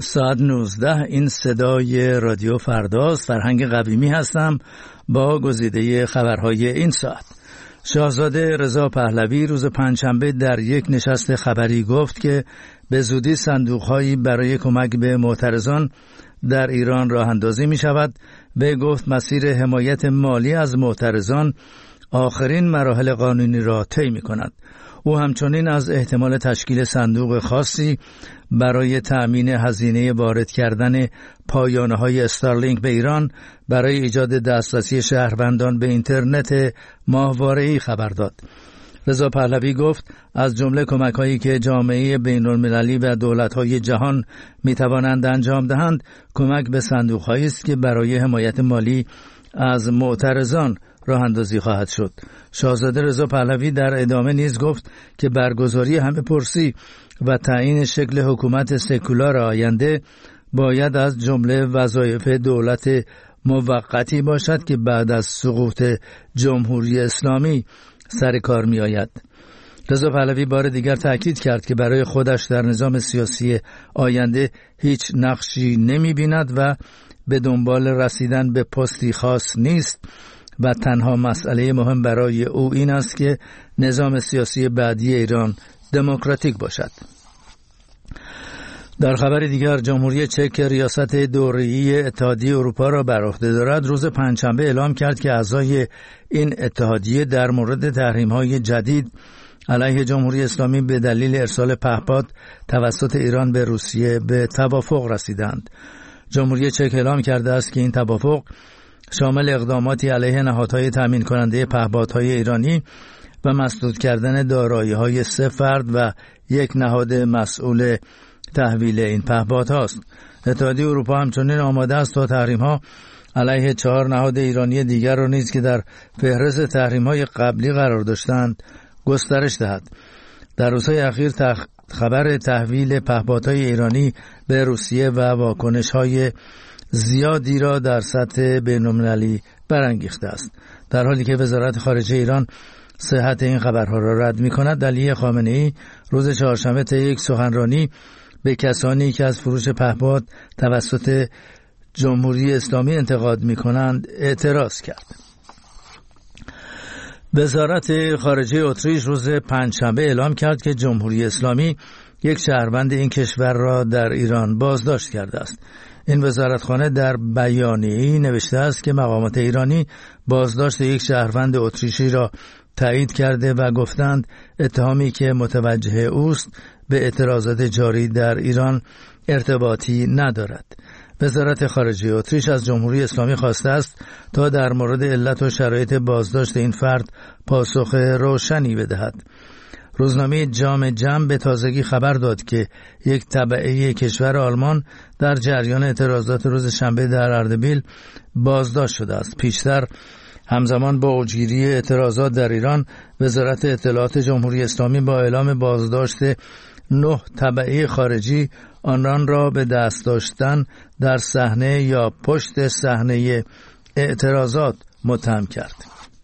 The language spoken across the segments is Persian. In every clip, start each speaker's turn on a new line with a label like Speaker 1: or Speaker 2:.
Speaker 1: ساعت 19 این صدای رادیو فرداست. فرهنگ قویمی هستم با گزیده خبرهای این ساعت. شاهزاده رضا پهلوی روز پنجشنبه در یک نشست خبری گفت که به زودی صندوق‌هایی برای کمک به معترضان در ایران راه اندازی می شود. به گفت مسیر حمایت مالی از معترضان آخرین مراحل قانونی را طی می کند. او همچنین از احتمال تشکیل صندوق خاصی برای تأمین هزینه وارد کردن پایانه‌های استارلینک به ایران برای ایجاد دسترسی شهروندان به اینترنت ماهواره‌ای خبر داد. رضا پهلوی گفت از جمله کمک‌هایی که جامعه بین‌المللی و دولت‌های جهان می‌توانند انجام دهند، کمک به صندوق‌هایی است که برای حمایت مالی از معترضان راه اندازی خواهد شد. شاهزاده رضا پهلوی در ادامه نیز گفت که برگزاری همه‌پرسی و تعیین شکل حکومت سکولار آینده باید از جمله وظایف دولت موقتی باشد که بعد از سقوط جمهوری اسلامی سر کار می آید. رضا پهلوی بار دیگر تأکید کرد که برای خودش در نظام سیاسی آینده هیچ نقشی نمی بیند و به دنبال رسیدن به پستی خاص نیست و تنها مسئله مهم برای او این است که نظام سیاسی بعدی ایران دموکراتیک باشد. در خبر دیگر، جمهوری چک ریاست دوره‌ای اتحادیه اروپا را بر عهده دارد روز پنجشنبه اعلام کرد که اعضای این اتحادیه در مورد تحریم‌های جدید علیه جمهوری اسلامی به دلیل ارسال پهپاد توسط ایران به روسیه به توافق رسیدند. جمهوری چک اعلام کرده است که این توافق شامل اقداماتی علیه نهادهای تامین کننده پهپادهای ایرانی و مسدود کردن دارایی‌های 3 فرد و یک نهاد مسئول تحویل این پهپادهاست. اتحادیه اروپا همچنین آماده است تا تحریم‌ها علیه 4 نهاد ایرانی دیگر را نیز که در فهرست تحریم‌های قبلی قرار داشتند گسترش دهد. در روزهای اخیر خبر تحویل پهپادهای ایرانی به روسیه و واکنش‌های زیادی را در سطح بین‌المللی برانگیخته است. در حالی که وزارت خارجه ایران صحت این خبرها را رد می‌کند، علی خامنه‌ای روز چهارشنبه طی یک سخنرانی به کسانی که از فروش پهپاد توسط جمهوری اسلامی انتقاد می‌کنند اعتراض کرد. وزارت خارجه اتریش روز پنجشنبه اعلام کرد که جمهوری اسلامی یک شهروند این کشور را در ایران بازداشت کرده است. این وزارتخانه در بیانیه‌ای نوشته است که مقامات ایرانی بازداشت یک شهروند اتریشی را تایید کرده و گفتند اتهامی که متوجه اوست به اعتراضات جاری در ایران ارتباطی ندارد. وزارت خارجه اتریش از جمهوری اسلامی خواسته است تا در مورد علت و شرایط بازداشت این فرد پاسخ روشنی بدهد. روزنامه جام به تازگی خبر داد که یک تبعه کشور آلمان در جریان اعتراضات روز شنبه در اردبیل بازداشت شده است. پیشتر همزمان با اوجگیری اعتراضات در ایران، وزارت اطلاعات جمهوری اسلامی با اعلام بازداشت 9 تبعه خارجی آنان را به دست داشتن در صحنه یا پشت صحنه اعتراضات متهم کرد.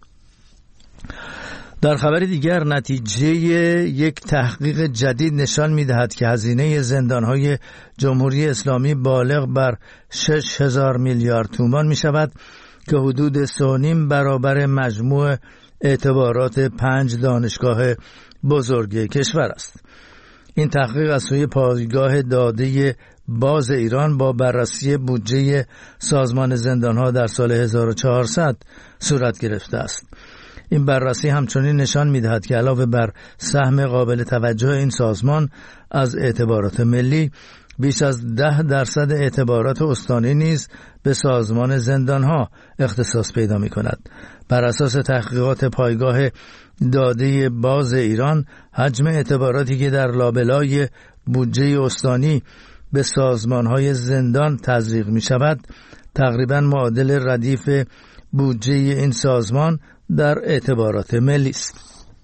Speaker 1: در خبر دیگر، نتیجه یک تحقیق جدید نشان می‌دهد که هزینه زندان‌های جمهوری اسلامی بالغ بر 6,000 میلیارد تومان می‌شود که حدود 3.5 برابر مجموع اعتبارات 5 دانشگاه بزرگ کشور است. این تحقیق از سوی پایگاه داده باز ایران با بررسی بودجه سازمان زندان‌ها در سال 1400 صورت گرفته است. این بررسی همچنین نشان می‌دهد که علاوه بر سهم قابل توجه این سازمان از اعتبارات ملی، بیش از 10% اعتبارات استانی نیز به سازمان زندان‌ها اختصاص پیدا می‌کند. بر اساس تحقیقات پایگاه داده باز ایران، حجم اعتباراتی که در لابلای بودجه استانی به سازمان‌های زندان تزریق می‌شود، تقریباً معادل ردیف بودجه این سازمان در اعتبارات ملی است.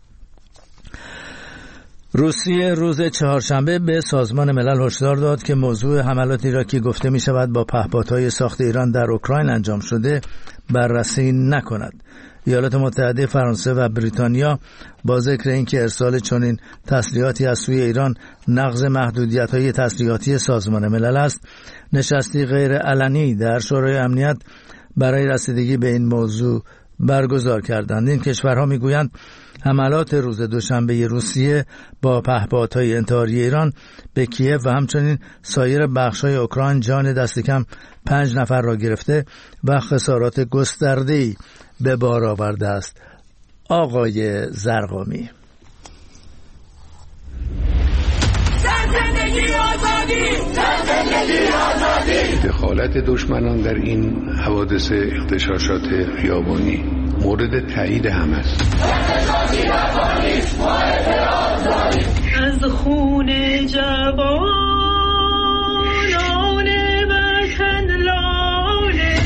Speaker 1: روسیه روز چهارشنبه به سازمان ملل هشدار داد که موضوع حملاتی را که گفته می شود با پهپادهای ساخت ایران در اوکراین انجام شده بررسی نکند. ایالات متحده، فرانسه و بریتانیا با ذکر اینکه ارسال چنین تسلیحاتی از سوی ایران نقض محدودیت‌های تسلیحاتی سازمان ملل است، نشستی غیر علنی در شورای امنیت برای رسیدگی به این موضوع برگزار کردند. این کشورها میگویند حملات روز دوشنبه روسیه با پهپادهای انتحاری ایران به کیف و همچنین سایر بخش‌های اوکراین جان دست کم 5 نفر را گرفته و خسارات گسترده‌ای به بار آورده است. آقای زرقامی:
Speaker 2: دخالت دشمنان در این حوادث اغتشاشات خیابانی مورد تایید هم است.
Speaker 3: از خون جوانان وطن لاله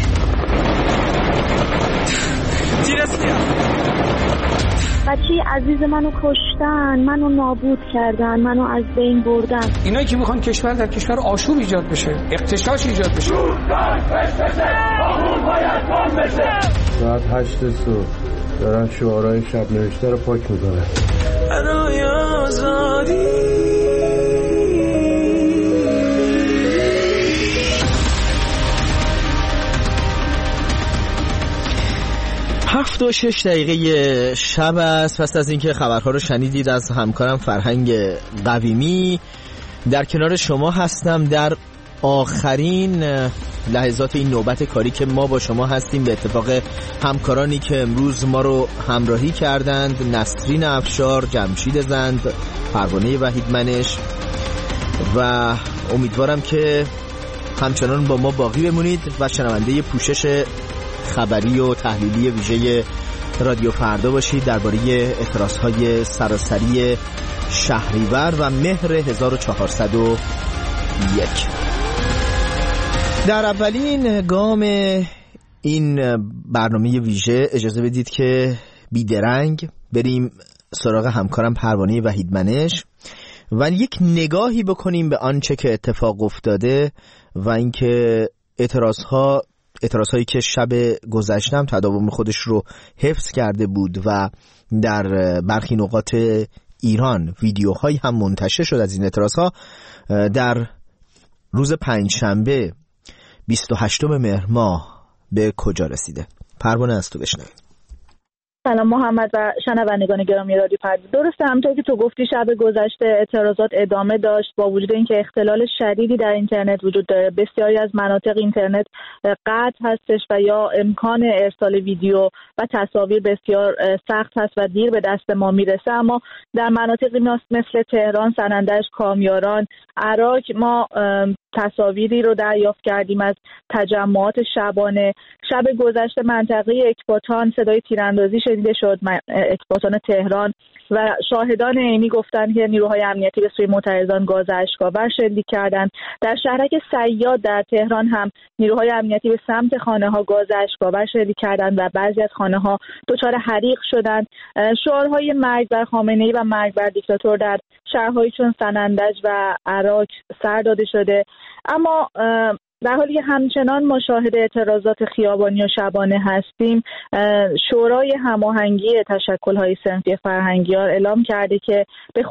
Speaker 4: بچه عزیز منو کشتن، منو نابود کردن، منو از بین بردن.
Speaker 5: اینایی که میخوان کشور در کشور آشوب ایجاد بشه، اغتشاش ایجاد بشه.
Speaker 6: ساعت 8 صبح دارن شعارهای شب نوشته رو پاک میکنن.
Speaker 3: برای آزادی
Speaker 7: 7:06 شب است. پس از اینکه خبرها رو شنیدید از همکارم فرهنگ قویمی، در کنار شما هستم در آخرین لحظات این نوبت کاری که ما با شما هستیم. به اتفاق همکارانی که امروز ما رو همراهی کردند: نسرین افشار، جمشید زند، پروانه وحیدمنش، و امیدوارم که همچنان با ما باقی بمونید و شنونده پوشش خبری و تحلیلی ویژه رادیو فردا باشید درباره اعتراضهای سراسری شهریور و مهر 1401. در اولین گام این برنامه ویژه اجازه بدید که بیدرنگ بریم سراغ همکارم پروانه وحیدمنش و یک نگاهی بکنیم به آنچه که اتفاق افتاده و اینکه اعتراضهایی که شب گذشته هم تداوم خودش رو حفظ کرده بود و در برخی نقاط ایران ویدیوهایی هم منتشر شد از این اعتراضها، در روز پنجشنبه 28 مهر ماه به کجا رسیده؟ پروانه، از تو بشنویم.
Speaker 4: سلام محمد و شنوندگان گرامی رادیو فردا. درسته، همونطور که تو گفتی شب گذشته اعتراضات ادامه داشت با وجود اینکه اختلال شدیدی در اینترنت وجود داره. بسیاری از مناطق اینترنت قطع هستش و یا امکان ارسال ویدیو و تصاویر بسیار سخت هست و دیر به دست ما میرسه. اما در مناطقی مثل تهران، سنندج، کامیاران، عراق ما تصاویری رو دریافت کردیم از تجمعات شبانه. شب گذشته منطقه اکباتان صدای تیراندازی شنیده شد، اکباتان تهران، و شاهدان عینی گفتند که نیروهای امنیتی به سوی معترضان گاز اشک‌آور شلیک کردند. در شهرک صیاد در تهران هم نیروهای امنیتی به سمت خانه‌ها گاز اشک‌آور شلیک کردند و بعضی از خانه‌ها دچار حریق شدند. شعارهای مرگ بر خامنه‌ای و مرگ بر دیکتاتور در شهرهایی چون سنندج و عراق سر داده شده. اما در حالی که همچنان ما شاهد اعتراضات خیابانی و شبانه هستیم، شورای هماهنگی تشکل‌های صنفی فرهنگیار اعلام کرده که به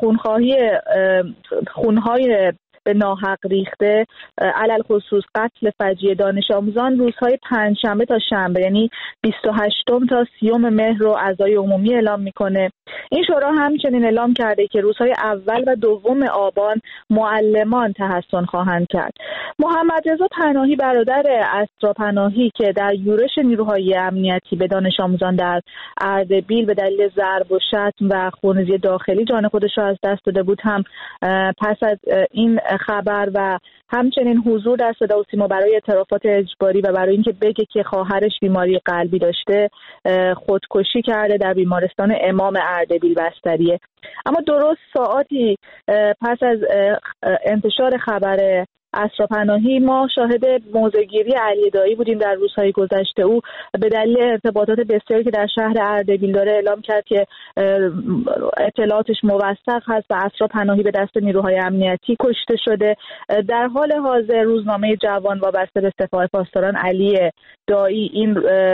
Speaker 4: خونهای به ناحق ریخته، علل خصوص قتل فجیع دانش آموزان، روزهای پنجشنبه تا شنبه یعنی 28 تا 30 مهر رو عزای عمومی اعلام میکنه. این شورا همچنین اعلام کرده که روزهای اول و دوم آبان معلمان تحصن خواهند کرد. محمد رضا پناهی برادر اسرا پناهی که در یورش نیروهای امنیتی به دانش آموزان در اردبیل به دلیل ضرب و شتم و خونریزی داخلی جان خودش را از دست داده بود، هم پس از این خبر و همچنین حضور در صدا و سیما برای اعترافات اجباری و برای اینکه بگه که خواهرش بیماری قلبی داشته، خودکشی کرده در بیمارستان امام اردبیل بستریه. اما درست ساعاتی پس از انتشار خبر اسرا پناهی ما شاهد موضع‌گیری علی دایی بودیم در روزهای گذشته. او به دلیل ارتباطات بسیاری که در شهر اردبیل داره اعلام کرد که اطلاعاتش موثق هست و اسرا پناهی به دست نیروهای امنیتی کشته شده. در حال حاضر روزنامه جوان وابسته به سپاه پاسداران علی دایی این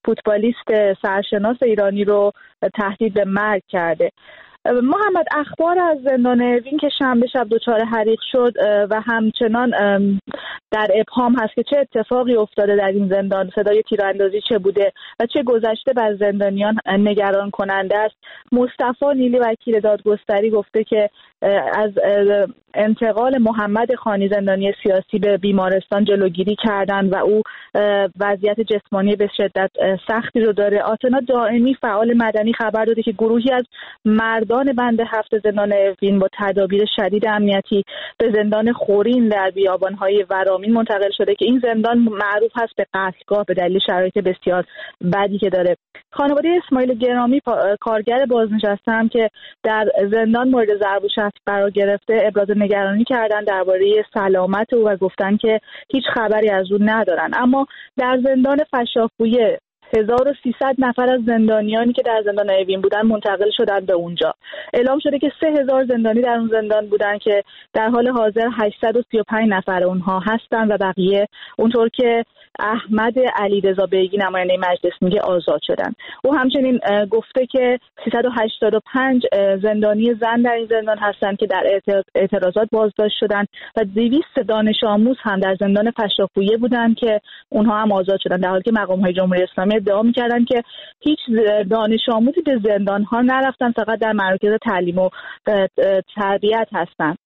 Speaker 4: فوتبالیست سرشناس ایرانی رو تهدید به مرگ کرده. محمد، اخبار از زندان اوین که شنبه شب دچار حریق شد و همچنان در ابهام هست که چه اتفاقی افتاده در این زندان، صدای تیراندازی چه بوده و چه گذشته بر زندانیان نگران کننده است. مصطفی نیلی وکیل دادگستری گفته که از انتقال محمد خانی زندانی سیاسی به بیمارستان جلوگیری کردن و او وضعیت جسمانی به شدت سختی رو داره. آتنا دائمی فعال مدنی خبر داده که گروهی از مردان بند 7 زندان اوین با تدابیر شدید امنیتی به زندان خورین در بیابان‌های ورامین منتقل شده که این زندان معروف هست به قتلگاه به دلیل شرایط بسیار بدی که داره. خانواده اسماعیل گرامی کارگر بازنشسته هم که در زندان مورد ضرب و شتم قرار گرفته ابراز نگرانی کردن درباره سلامت او و گفتن که هیچ خبری از او ندارن. اما در زندان فشافویه 1300 نفر از زندانیانی که در زندان اوین بودن منتقل شدن به اونجا. اعلام شده که 3000 زندانی در اون زندان بودن که در حال حاضر 835 نفر اونها هستن و بقیه اونطور که احمد علیرضا بیگی نماینده مجلس میگه آزاد شدن. او همچنین گفته که 385 زندانی زن در این زندان هستند که در اعتراضات بازداشت شدن و 200 دانش آموز هم در زندان فشافویه بودن که اونها هم آزاد شدن، در حالی که مقام‌های جمهوری اسلامی ادعا می‌کردن که هیچ دانش آموزی به زندان‌ها نرفتن، فقط در مراکز تعلیم و تربیت هستن.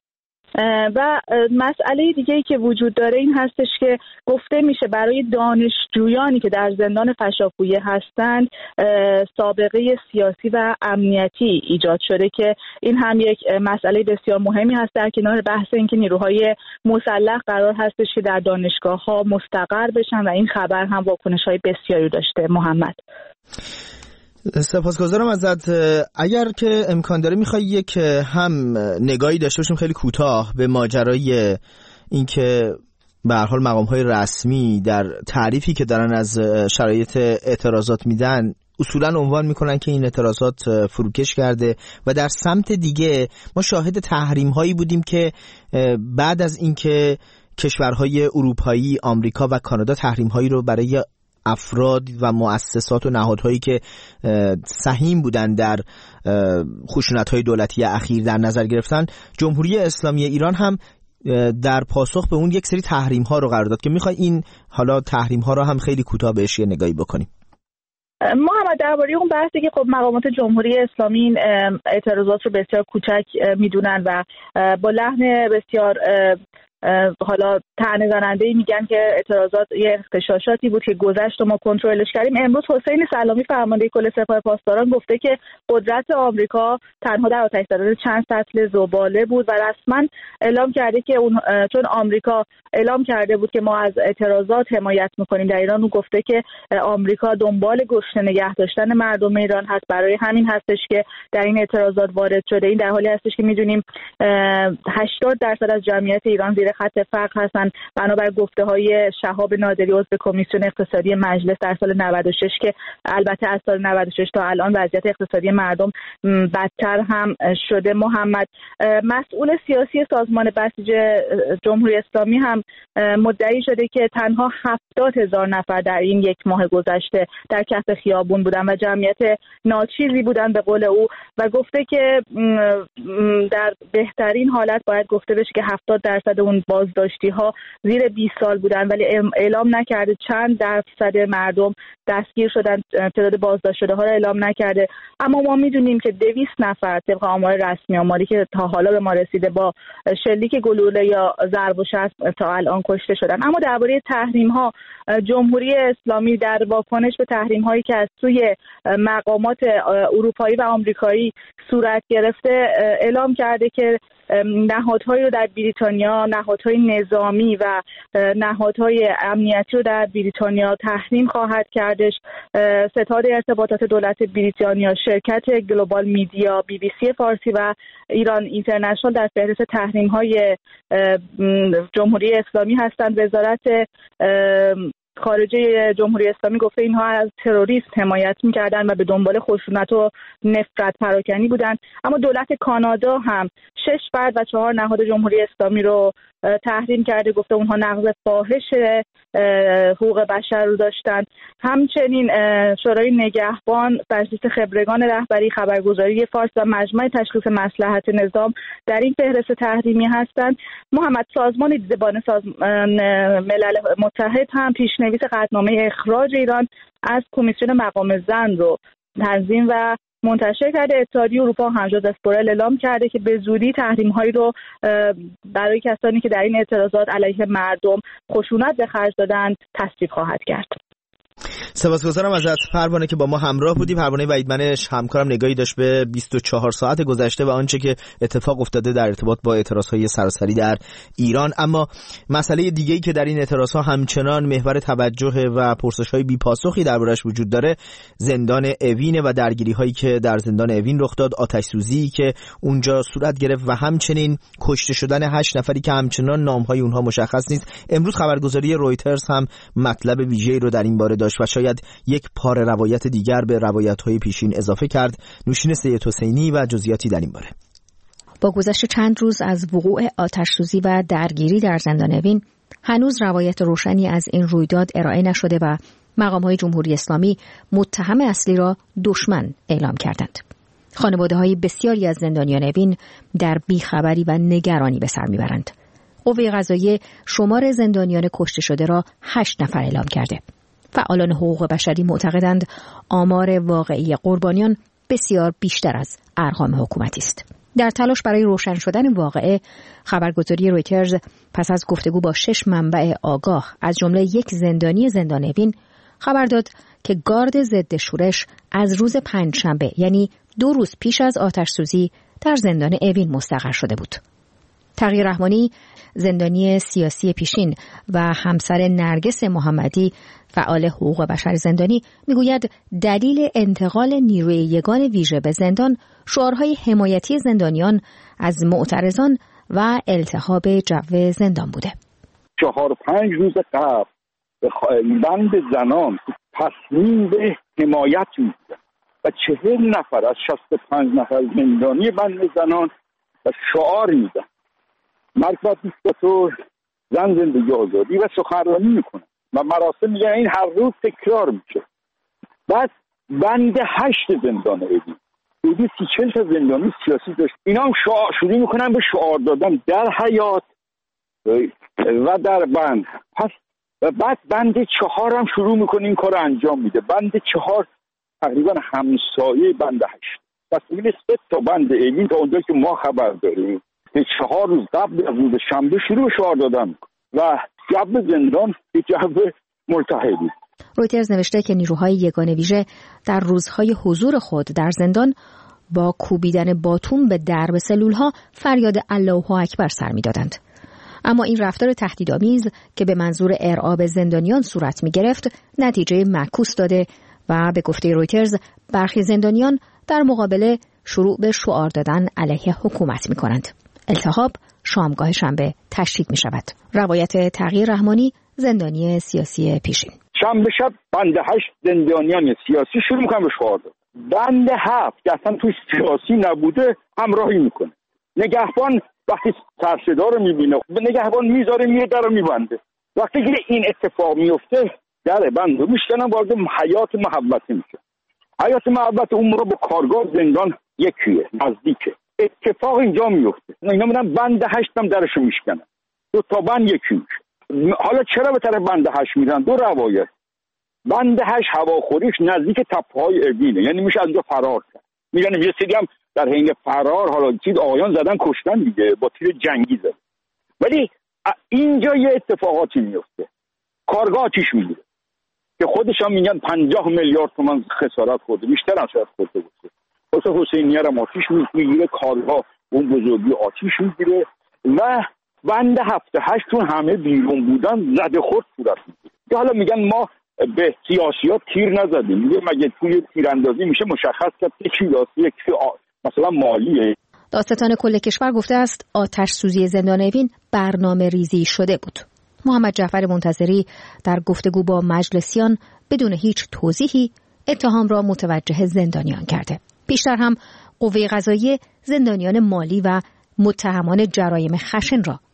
Speaker 4: و مسئله دیگه‌ای که وجود داره این هستش که گفته میشه برای دانشجویانی که در زندان فشافویه هستند سابقه سیاسی و امنیتی ایجاد شده که این هم یک مسئله بسیار مهمی هست، در کنار بحث اینکه نیروهای مسلح قرار هستش که در دانشگاه‌ها مستقر بشن و این خبر هم واکنش‌های بسیاری داشته. محمد،
Speaker 7: سپاسگزارم ازت. اگر که امکان داره میخوای یک هم نگاهی داشته باشیم خیلی کوتاه به ماجرای اینکه به هر حال مقام‌های رسمی در تعریفی که دارن از شرایط اعتراضات میدن اصولا عنوان میکنن که این اعتراضات فروکش کرده و در سمت دیگه ما شاهد تحریم‌هایی بودیم که بعد از اینکه کشورهای اروپایی، آمریکا و کانادا تحریم‌هایی رو برای افراد و مؤسسات و نهادهایی که سهیم بودن در خشونت‌های دولتی اخیر در نظر گرفتن، جمهوری اسلامی ایران هم در پاسخ به اون یک سری تحریم‌ها رو قرار داد که می‌خوای این حالا تحریم‌ها رو هم خیلی کوتاه بهش یه نگاهی بکنیم.
Speaker 4: محمد، درباره اون بحثی که خب مقامات جمهوری اسلامی این اعتراضات رو بسیار کوچک میدونن و با لحن بسیار حالا طعنه زننده‌ای میگن که اعتراضات یه اغتشاشاتی بود که گذشت و ما کنترلش کردیم. امروز حسین سلامی فرمانده کل سپاه پاسداران گفته که قدرت آمریکا تنها در آتش زدن چند سطل زباله بود و رسما اعلام کرده که چون آمریکا اعلام کرده بود که ما از اعتراضات حمایت میکنیم در ایران، او گفته که آمریکا دنبال گشنه نگه داشتن مردم ایران هست، برای همین هستش که در این اعتراضات وارد شده. این در حالی هستش که میدونیم 80% از جمعیت ایران زیر خط فقر هستن بنابر گفته‌های شهاب نادری عضو کمیسیون اقتصادی مجلس در سال 96 که البته از سال 96 تا الان وضعیت اقتصادی مردم بدتر هم شده. محمد، مسئول سیاسی سازمان بسیج جمهوری اسلامی هم مدعی شده که تنها 70,000 نفر در این یک ماه گذشته در کف خیابون بودن و جمعیت ناچیزی بودن به قول او و گفته که در بهترین حالت باید گفته بشه که 70% اون بازداشتی ها زیر 20 سال بودن، ولی اعلام نکرده چند درصد مردم دستگیر شدن، تعداد بازداشت شده ها رو اعلام نکرده. اما ما میدونیم که 200 نفر طبق آمار رسمی، آماری که تا حالا به ما رسیده، با شلیک گلوله یا ضرب و شتم تا الان کشته شدن. اما درباره تحریم ها، جمهوری اسلامی در واکنش به تحریم هایی که از سوی مقامات اروپایی و آمریکایی صورت گرفته اعلام کرده که نهادهایی رو در بریتانیا، نهادهای نظامی و نهادهای امنیتی رو در بریتانیا تحریم خواهد کردش. ستاد ارتباطات دولت بریتانیا، شرکت گلوبال میدیا، BBC فارسی و ایران اینترنشنال در فهرست تحریم‌های جمهوری اسلامی هستند. وزارت خارجه جمهوری اسلامی گفته اینها از تروریسم حمایت می‌کردند و به دنبال خشونت و نفرت پراکنی بودند. اما دولت کانادا هم 6 فرد و 4 نهاد جمهوری اسلامی رو تحریم کرده، گفته اونها نقض فاحش حقوق بشر رو داشتن. همچنین شورای نگهبان بر اساس خبرگان رهبری، خبرگزاری فارس و مجمع تشخیص مصلحت نظام در این فهرست تحریمی هستند. محمد، سازمان دیدبان ملل متحد هم پیشنویس قطعنامه اخراج ایران از کمیسیون مقام زن رو تنظیم و منتشر کرده. اتحادیه اروپا هم جوزف بورل اعلام کرده که به زودی تحریم‌هایی رو برای کسانی که در این اعتراضات علیه مردم خشونت به خرج دادند تصویب خواهد کرد.
Speaker 7: سپاسگزارم ازت پروانه که با ما همراه بودی. پروانه وحیدمنش همکارم نگاهی داشت به 24 ساعت گذشته و آنچه که اتفاق افتاده در ارتباط با اعتراضهای سراسری در ایران. اما مسئله دیگه‌ای که در این اعتراضها همچنان محور توجه و پرسش‌های بی‌پاسخی دربارش وجود داره زندان اوین و درگیری‌هایی که در زندان اوین رخ داد، آتش‌سوزی که اونجا صورت گرفت و همچنین کشته شدن 8 نفری که همچنان نام‌های اونها مشخص نیست. امروز خبرگزاری رویترز هم مطلب ویژه‌ای رو در این باره داشت و شاید یک پاره روایت دیگر به روایت‌های پیشین اضافه کرد. نوشین سید حسینی و جزئیاتی در این باره.
Speaker 8: با گذشت چند روز از وقوع آتش‌سوزی و درگیری در زندان اوین، هنوز روایت روشنی از این رویداد ارائه نشده و مقام‌های جمهوری اسلامی متهم اصلی را دشمن اعلام کردند. خانواده‌های بسیاری از زندانیان اوین در بیخبری و نگرانی به سر می‌برند. قوه قضاییه شمار زندانیان کشته شده را 8 نفر اعلام کرده. فعالان حقوق بشری معتقدند آمار واقعی قربانیان بسیار بیشتر از ارقام حکومتی است. در تلاش برای روشن شدن واقعه، خبرگزاری رویترز پس از گفتگو با 6 منبع آگاه از جمله یک زندانی زندان اوین خبر داد که گارد ضد شورش از روز پنجشنبه، یعنی 2 روز پیش از آتش‌سوزی، در زندان اوین مستقر شده بود. تقی رحمانی، زندانی سیاسی پیشین و همسر نرگس محمدی، فعال حقوق بشر زندانی، میگوید دلیل انتقال نیروی یگان ویژه به زندان شعارهای حمایتی زندانیان از معترضان و التهاب جو زندان بوده.
Speaker 9: 4-5 روز قبل بند زنان تصمیم به حمایت می‌گیرد و 40 نفر از 65 نفر زندانی بند زنان و شعار میدن مرگ بر دیکتاتور، زن زندگی آزادی و سخنرانی میکنن و مراسم میگن. این هر روز تکرار میشه. بعد بند 8 زندان اوین حدود 30-40 تا زندانی سیاسی داشت. اینا هم شروع میکنن به شعار دادن در حیات و در بند. پس و بعد بند 4 هم شروع میکنه این کار انجام میده. بند 4 تقریبا همسایه بند 8. پس این 3 تا بند اوین تا اونجا که ما خبر داریم 4 روز قبل از روز شنبه شروع شعار دادن و جو زندان یک جو ملتهبی.
Speaker 8: رویترز نوشته که نیروهای یگان ویژه در روزهای حضور خود در زندان با کوبیدن باتوم به درب سلولها فریاد الله اکبر سر می‌دادند. اما این رفتار تهدیدآمیز که به منظور ارعاب زندانیان صورت می‌گرفت نتیجه معکوس داده و به گفته رویترز برخی زندانیان در مقابله شروع به شعار دادن علیه حکومت می‌کنند. التهاب شامگاه شنبه تشدید می شود. روایت تغییر رحمانی، زندانی سیاسی پیشین.
Speaker 9: شنبه شب بند 8 زندانیان سیاسی شروع میکنن به شعار دادن. بند 7 که اصلا توی سیاسی نبوده همراهی میکنه. نگهبان وقتی سرصدا رو میبینه نگهبان میذاره میره در رو میبنده. وقتی که این اتفاق میفته در بند رو میشکنن وارد حیات محوطه میشه. حیات محوطه اون رو با کارگاه زندان یکیه، نزدیکه. اتفاق اینجا میفته. اینا میرن بند 8 هم درشو میشکنن. 2 تا بند یکی میشه. حالا چرا به طرف بند 8 میرن؟ 2 روایت. بند 8 هواخوریش نزدیک تپه‌های اوینه، یعنی میشه از اونجا فرار کرد. میگن یه سری هم در حین فرار حالا چیز آقایان زدن کشتن دیگه، با تیر جنگی زدن. ولی اینجا یه اتفاقاتی میفته. کارگاه آتیش میگیره که خودش هم میگن 50 میلیارد تومان خسارت خورده، بیشتر هم شاید خورده باشه. واسه حسینیه هم آتیش میگیره، کارگاه اون بزرگی آتیش میگیره و بند 7-8 چون همه بیرون بودن زده خورد صورت میگیره. حالا میگن ما به سیاسیات تیر نزدیم، میگه مگه توی تیراندازی میشه مشخص کرد که سیاسی مثلا مالیه.
Speaker 8: دادستان کل کشور گفته است آتش سوزی زندان اوین برنامه ریزی شده بود. محمد جعفر منتظری در گفتگو با مجلسیان بدون هیچ توضیحی اتهام را متوجه زندانیان کرده. پیشتر هم قوه قضاییه زندانیان مالی و متهمان جرایم خشن را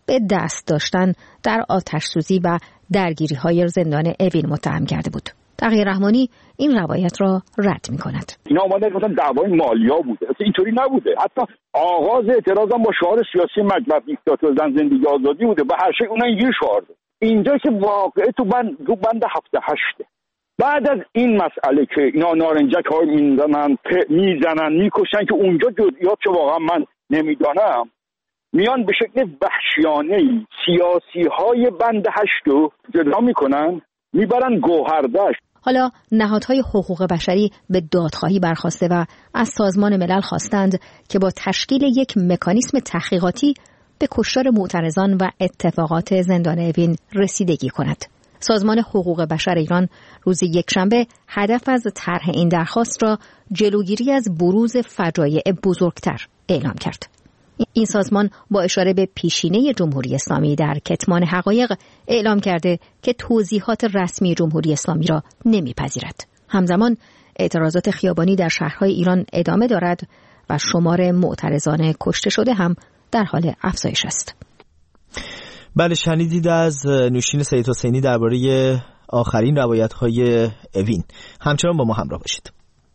Speaker 8: به دست داشتن در آتش‌سوزی و درگیری‌های زندان اوین متهم کرده بود. تقی رحمانی این روایت را رد می‌کند.
Speaker 9: اینا اومدن گفتن دعوای مالیا بوده. اصلا اینطوری نبوده. حتی آغاز اعتراضم با شعار سیاسی مطلب دیکتاتور زن زندگی آزادی بوده. به هر شکل اونها اینجوری شعار داد. اینجا که واقعه تو بند 7-8 بعد از این مسئله که اینا نارنجک های میزنن میکشن که اونجا جزئیات که واقعا من نمیدانم، میان به شکل وحشیانه‌ای سیاسی های بند 8 رو جدا میکنن، میبرن گوهردشت.
Speaker 8: حالا نهادهای حقوق بشری به دادخواهی برخاسته و از سازمان ملل خواستند که با تشکیل یک مکانیسم تحقیقاتی به کشتار معترضان و اتفاقات زندان اوین رسیدگی کند. سازمان حقوق بشر ایران روز یکشنبه هدف از طرح این درخواست را جلوگیری از بروز فجایع بزرگتر اعلام کرد. این سازمان با اشاره به پیشینه جمهوری اسلامی در کتمان حقایق اعلام کرده که توضیحات رسمی جمهوری اسلامی را نمیپذیرد. همزمان اعتراضات خیابانی در شهرهای ایران ادامه دارد و شمار معترضان کشته شده هم در حال افزایش است.
Speaker 7: بله، شنیدید از نوشین سید حسینی درباره آخرین روایت‌های اوین. همچنان با ما همراه باشید.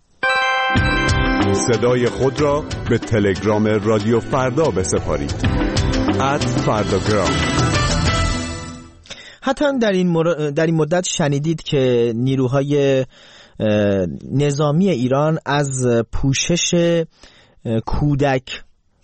Speaker 10: صدای خود را به تلگرام رادیو فردا بسپارید. @فرداگرام.
Speaker 7: حتی در این مدت شنیدید که نیروهای نظامی ایران از پوشش کودک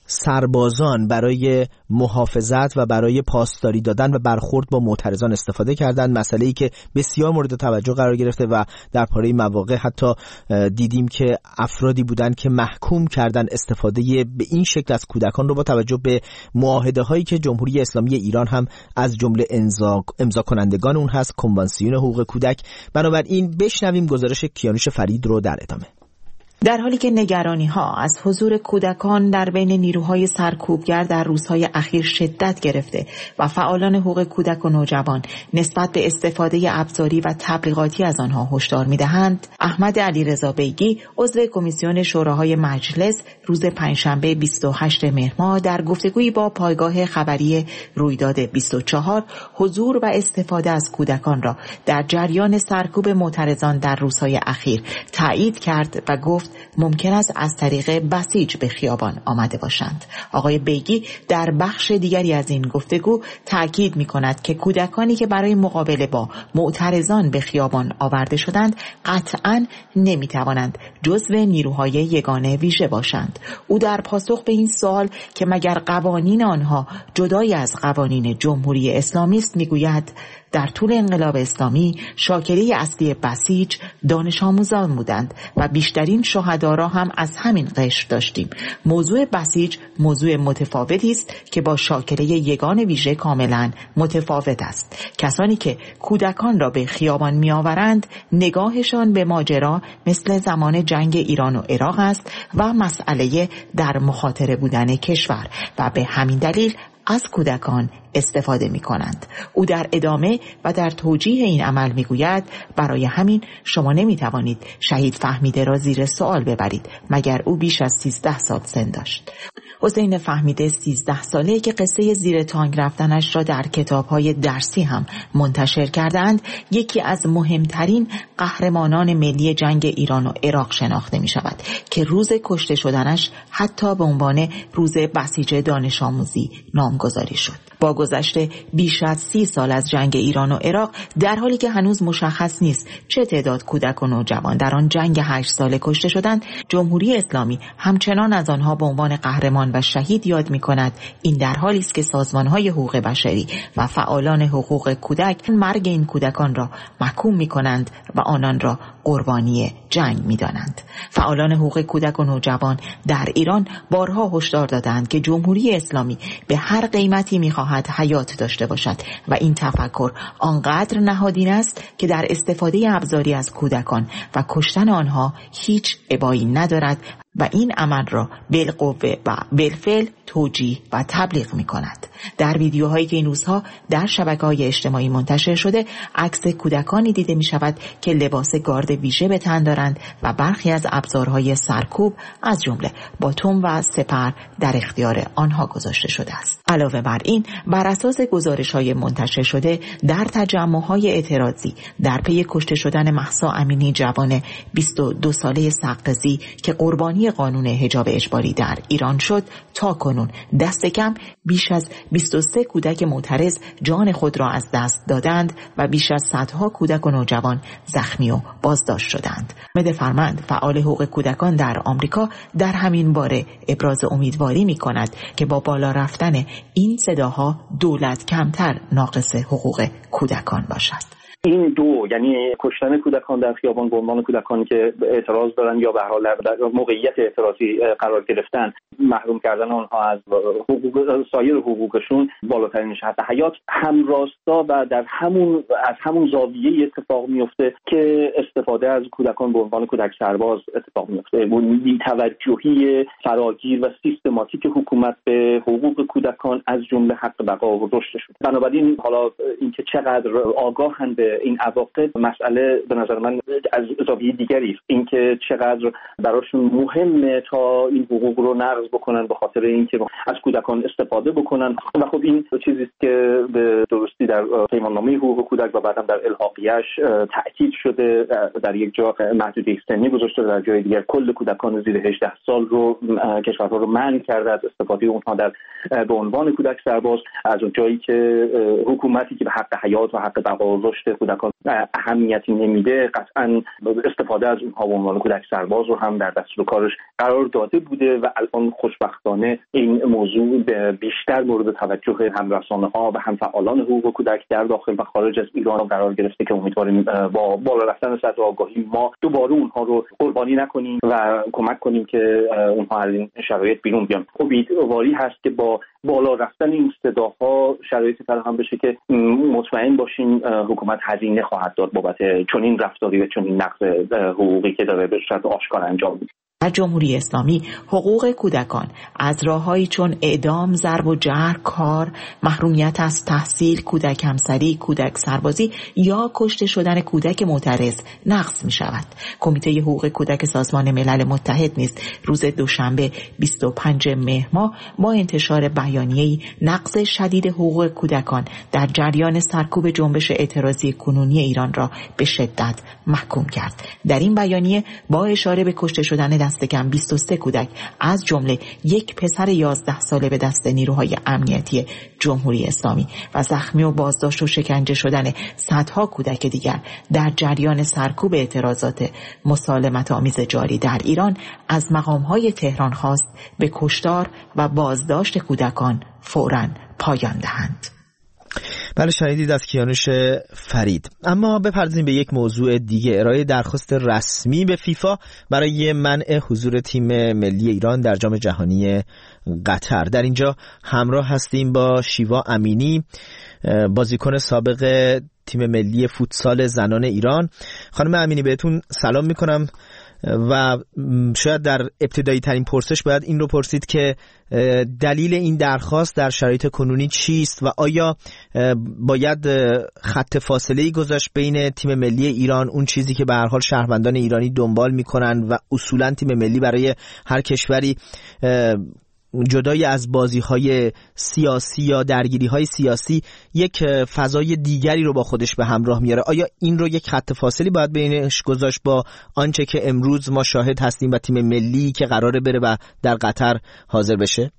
Speaker 7: سربازان برای محافظت و برای پاسداری دادن و برخورد با معترضان استفاده کردند، مسئله‌ای که بسیار مورد توجه قرار گرفته و در پاره مواقع حتی دیدیم که افرادی بودند که محکوم کردن استفاده به این شکل از کودکان رو با توجه به معاهده‌هایی که جمهوری اسلامی ایران هم از جمله امضا کنندگان اون هست، کنوانسیون حقوق کودک. بنابراین بشنویم گزارش کیانوش فرید رو در ادامه.
Speaker 11: در حالی که نگرانی‌ها از حضور کودکان در بین نیروهای سرکوبگر در روزهای اخیر شدت گرفته و فعالان حقوق کودک و نوجوان نسبت به استفاده ابزاری و تبلیغاتی از آنها هشدار می‌دهند، احمد علیرضا بیگی عضو کمیسیون شوراهای مجلس روز پنجشنبه 28 مهر ماه در گفتگویی با پایگاه خبری رویداد 24 حضور و استفاده از کودکان را در جریان سرکوب معترضان در روزهای اخیر تایید کرد و گفت ممکن است از طریق بسیج به خیابان آمده باشند. آقای بیگی در بخش دیگری از این گفتگو تاکید می‌کند که کودکانی که برای مقابله با معترضان به خیابان آورده شدند قطعاً نمی‌توانند جزو نیروهای یگانه ویژه باشند. او در پاسخ به این سوال که مگر قوانین آنها جدای از قوانین جمهوری اسلامی است می‌گوید در طول انقلاب اسلامی شاکله اصلی بسیج دانش آموزان بودند و بیشترین شهدا را هم از همین قشر داشتیم. موضوع بسیج موضوع متفاوتی است که با شاکله یگان ویژه کاملا متفاوت است. کسانی که کودکان را به خیابان می آورند نگاهشان به ماجرا مثل زمان جنگ ایران و عراق است و مسئله در مخاطره بودن کشور و به همین دلیل از کودکان استفاده می کنند. او در ادامه و در توجیه این عمل می گوید برای همین شما نمی توانید شهید فهمیده را زیر سوال ببرید مگر او بیش از 13 سال سن داشت. حسین فهمیده 13 ساله که قصه زیر تانک رفتنش را در کتاب‌های درسی هم منتشر کردند، یکی از مهمترین قهرمانان ملی جنگ ایران و عراق شناخته می شود که روز کشته شدنش حتی به عنوان روز بسیج دانش آموزی نامگذاری شد. با گذشت بیش از 30 سال از جنگ ایران و عراق، در حالی که هنوز مشخص نیست چه تعداد کودک و نوجوان در آن جنگ 8 ساله کشته شدند، جمهوری اسلامی همچنان از آنها به عنوان قهرمان و شهید یاد می‌کند. این در حالی است که سازمان‌های حقوق بشری و فعالان حقوق کودک مرگ این کودکان را محکوم می‌کنند و آنان را قربانی جنگ می‌دانند. فعالان حقوق کودک و نوجوان در ایران بارها هشدار دادند که جمهوری اسلامی به هر قیمتی می‌خواهد حیات داشته باشد و این تفکر آنقدر نهادین است که در استفاده ابزاری از کودکان و کشتن آنها هیچ ابایی ندارد و این عمل را بالقوه و بالفعل توجیه و تبلیغ می کند. در ویدیوهایی که این روزها در شبکه‌های اجتماعی منتشر شده، عکس کودکانی دیده می شود که لباس گارد ویژه به تن دارند و برخی از ابزارهای سرکوب از جمله باتوم و سپر در اختیار آنها گذاشته شده است. علاوه بر این، بر اساس گزارش‌های منتشر شده در تجمع‌های اعتراضی در پی کشته شدن مهسا امینی جوان 22 ساله سقزی که قربانی قانون حجاب اجباری در ایران شد، تا کنون دست کم بیش از 23 کودک معترض جان خود را از دست دادند و بیش از صدها کودک و نوجوان زخمی و بازداشت شدند. مد فرمند، فعال حقوق کودکان در آمریکا، در همین باره ابراز امیدواری می کند که با بالا رفتن این صداها دولت کمتر ناقص حقوق کودکان باشد.
Speaker 12: این دو، یعنی کشتن کودکان در خیابان به عنوان کودکانی که اعتراض دارن یا به هر حال در موقعیت اعتراضی قرار گرفتن، محروم کردن آنها از حقوق سایر حقوقشون، بالاترین شرط حیات، همراستا و از همون زاویه اتفاق میفته که استفاده از کودکان به عنوان کودک سرباز اتفاق میفته. اون بی‌توجهی فراگیر و سیستماتیک حکومت به حقوق کودکان از جمله حق بقا و رشدشون. بنابراین حالا اینکه چقدر آگاهند به این عواقب مسئله به نظر من از زاویه دیگری است. اینکه چقدر براشون مهمه تا این حقوق رو نقض بکنن به خاطر اینکه از کودکان استفاده بکنن. و خب این چیزی است که به درستی در پیماننامه حقوق کودک و بعدم در الحاقیه‌اش تاکید شده. در یک جا محدوده سنی گذاشته، در جای دیگر کل کودکان زیر 18 سال رو کشورها رو منع کرده از استفاده اونها به عنوان کودک سرباز. از اون جایی که حکومتی که به حق حیات و حق بقا و رشد کودکان اهمیتی نمیده، قطعا استفاده از اونها به عنوان کودک سرباز رو هم در دستور کارش قرار داده بوده و الان خوشبختانه این موضوع بیشتر مورد توجه هم رسانه‌ها و هم فعالان حقوق کودک در داخل و خارج از ایران قرار گرفته که امیدواریم با بالا رفتن سطح آگاهی ما دوباره اونها رو قربانی نکنیم و کمک کنیم که اونها از این شرایط بیرون بیان. امیدواری هست که با بالا رفتن این صداها شرایطی فراهم بشه که مطمئن باشین حکومت هزینه خواهد داد بابت چنین رفتاری و چنین نقض حقوقی که داره به صورت آشکار انجام میشه.
Speaker 11: در جمهوری اسلامی حقوق کودکان از راههایی چون اعدام، ضرب و جرح، کار، محرومیت از تحصیل، کودک همسری، کودک سربازی یا کشته شدن کودک معترض نقض می شود. کمیته حقوق کودک سازمان ملل متحد نیز روز دوشنبه 25 مهر ماه با انتشار بیانیه‌ای نقض شدید حقوق کودکان در جریان سرکوب جنبش اعتراضی کنونی ایران را به شدت محکوم کرد. در این بیانیه با اشاره به کشته شدن دست کم 23 کودک از جمله یک پسر 11 ساله به دست نیروهای امنیتی جمهوری اسلامی و زخمی و بازداشت و شکنجه شدن صدها کودک دیگر در جریان سرکوب اعتراضات مسالمت آمیز جاری در ایران از مقام‌های تهران خواست به کشتار و بازداشت کودکان فوراً پایان دهند.
Speaker 7: بله، شنیدید از کیانوش فرید. اما بپردازیم به یک موضوع دیگه، ارائه درخواست رسمی به فیفا برای منع حضور تیم ملی ایران در جام جهانی قطر. در اینجا همراه هستیم با شیوا امینی، بازیکن سابق تیم ملی فوتسال زنان ایران. خانم امینی، بهتون سلام میکنم و شاید در ابتدایی ترین پرسش باید این رو پرسید که دلیل این درخواست در شرایط کنونی چیست و آیا باید خط فاصله‌ای گذاشت بین تیم ملی ایران، اون چیزی که به هر حال شهروندان ایرانی دنبال میکنن و اصولا تیم ملی برای هر کشوری جدای از بازی‌های سیاسی یا درگیری‌های سیاسی یک فضای دیگری رو با خودش به همراه میاره، آیا این رو یک خط فاصلی باید بینش گذاشت با آنچه که امروز ما شاهد هستیم و تیم ملی که قراره بره و در قطر حاضر بشه؟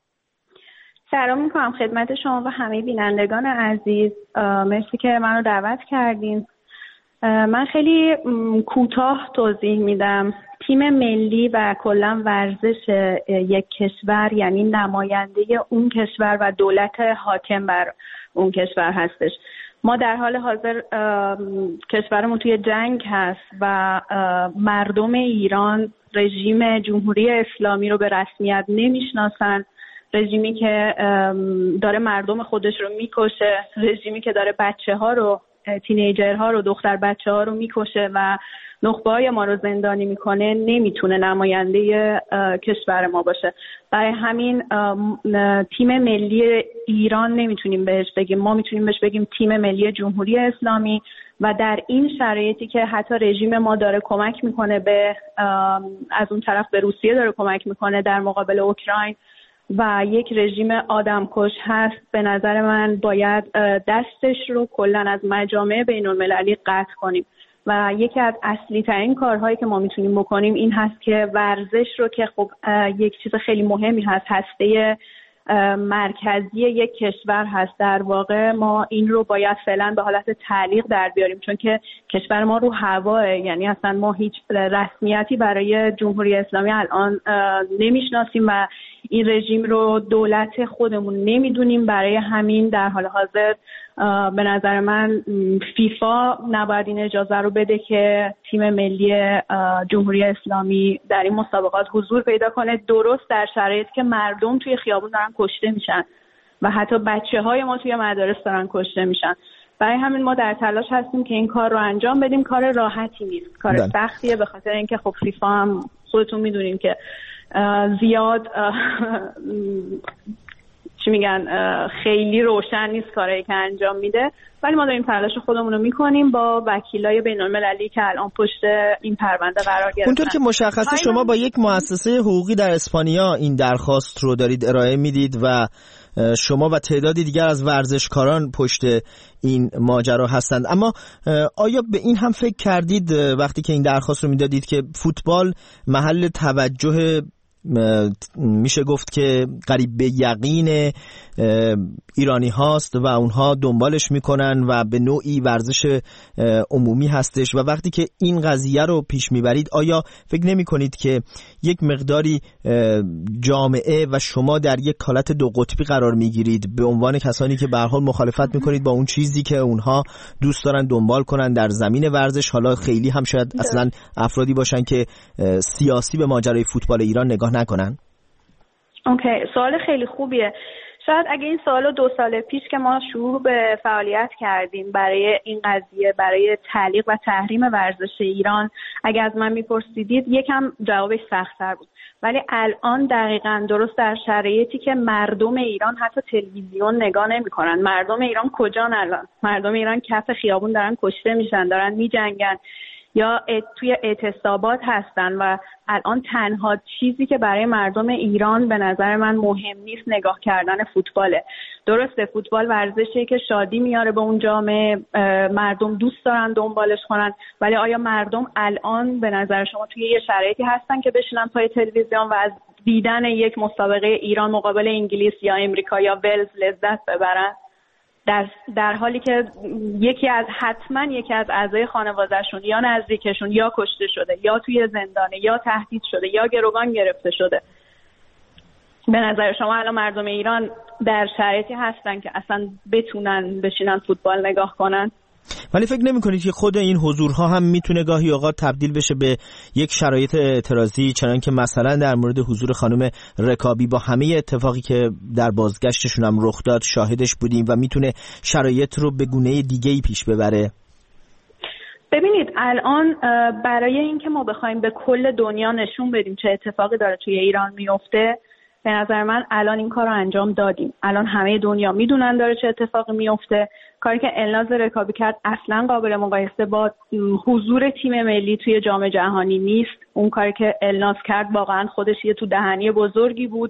Speaker 13: سلام میکنم خدمت شما و همه بینندگان عزیز. مرسی که منو دعوت کردین. من خیلی کوتاه توضیح میدم. تیم ملی و کلا ورزش یک کشور یعنی نماینده اون کشور و دولت حاکم بر اون کشور هستش. ما در حال حاضر کشورمون توی جنگ هست و مردم ایران رژیم جمهوری اسلامی رو به رسمیت نمیشناسن، رژیمی که داره مردم خودش رو میکشه، رژیمی که داره بچه ها رو تینیجرها رو، دختر بچه ها رو میکشه و نخبه‌های ما رو زندانی میکنه نمیتونه نماینده کشور ما باشه. برای همین تیم ملی ایران نمیتونیم بهش بگیم، ما میتونیم بهش بگیم تیم ملی جمهوری اسلامی. و در این شرایطی که حتی رژیم ما داره کمک میکنه به از اون طرف به روسیه داره کمک میکنه در مقابل اوکراین و یک رژیم آدمکش هست، به نظر من باید دستش رو کلا از مجامع بین‌المللی قطع کنیم. و یکی از اصلی ترین کارهایی که ما میتونیم بکنیم این هست که ورزش رو که خب یک چیز خیلی مهمی هست، هسته مرکزی یک کشور هست، در واقع ما این رو باید فعلا به حالت تعلیق در بیاریم، چون که کشور ما رو هواه، یعنی اصلا ما هیچ رسمیتی برای جمهوری اسلامی الان نمیشناسیم و این رژیم رو دولت خودمون نمیدونیم. برای همین در حال حاضر به نظر من فیفا نباید این اجازه رو بده که تیم ملی جمهوری اسلامی در این مسابقات حضور پیدا کنه، درست در شرایطی که مردم توی خیابون دارن کشته میشن و حتی بچه‌های ما توی مدارس دارن کشته میشن. برای همین ما در تلاش هستیم که این کار رو انجام بدیم. کار راحتی نیست، کار سختیه، به خاطر اینکه خب فیفا هم خودتون میدونین که زیاد چی میگن خیلی روشن نیست کاری که انجام میده، ولی ما داریم تلاش خودمون رو میکنیم با وکیلای بین‌المللی که الان پشت این پرونده قرار گرفتن.
Speaker 7: اونطور که مشخصه شما با یک مؤسسه حقوقی در اسپانیا این درخواست رو دارید ارائه میدید و شما و تعدادی دیگر از ورزشکاران پشت این ماجرا هستند، اما آیا به این هم فکر کردید وقتی که این درخواست رو میدادید که فوتبال محل توجه میشه گفت که قریب به یقین ایرانی هاست و اونها دنبالش میکنن و به نوعی ورزش عمومی هستش و وقتی که این قضیه رو پیش میبرید آیا فکر نمی کنید که یک مقداری جامعه و شما در یک حالت دو قطبی قرار میگیرید به عنوان کسانی که به هر حال مخالفت میکنید با اون چیزی که اونها دوست دارن دنبال کنن در زمین ورزش، حالا خیلی هم شاید اصلا افرادی باشن که سیاسی به ماجرای فوتبال ایران نگاه نکنن؟
Speaker 13: اوکی، سوال خیلی خوبیه. شاید اگه این سوالو 2 سال پیش که ما شروع به فعالیت کردیم برای این قضیه، برای تعلیق و تحریم ورزش ایران، اگه از من میپرسیدید یکم جوابش سخت‌تر بود، ولی الان دقیقاً درست در شرایطی که مردم ایران حتی تلویزیون نگاه نمی‌کنن. مردم ایران کجان الان؟ مردم ایران کف خیابون دارن کشته میشن، دارن میجنگن یا توی اعتصابات هستن و الان تنها چیزی که برای مردم ایران به نظر من مهم نیست نگاه کردن فوتباله. درسته فوتبال ورزشی که شادی میاره به اون جامعه، مردم دوست دارن دنبالش کنن، ولی آیا مردم الان به نظر شما توی یه شرایطی هستن که بشینن پای تلویزیون و از دیدن یک مسابقه ایران مقابل انگلیس یا امریکا یا ولز لذت ببرن؟ در حالی که یکی از اعضای خانواده‌شون یا نزدیکشون یا کشته شده یا توی زندانه یا تهدید شده یا گروگان گرفته شده. به نظر شما الان مردم ایران در شرایطی هستن که اصلا بتونن بشینن فوتبال نگاه کنن؟
Speaker 7: ولی فکر نمی کنید که خود این حضورها هم میتونه گاهی اوقات تبدیل بشه به یک شرایط اعتراضی، چنان که مثلا در مورد حضور خانم رکابی با همه اتفاقی که در بازگشتشون هم رخ داد شاهدش بودیم و میتونه شرایط رو به گونه دیگه‌ای پیش ببره؟
Speaker 13: ببینید الان برای اینکه ما بخوایم به کل دنیا نشون بدیم چه اتفاقی داره توی ایران میفته، به نظر من الان این کار رو انجام دادیم. الان همه دنیا میدونن داره چه اتفاقی میفته. کاری که الناز رکابی کرد اصلا قابل مقایسه با حضور تیم ملی توی جام جهانی نیست. اون کاری که الناز کرد واقعا خودش یه تو دهنی بزرگی بود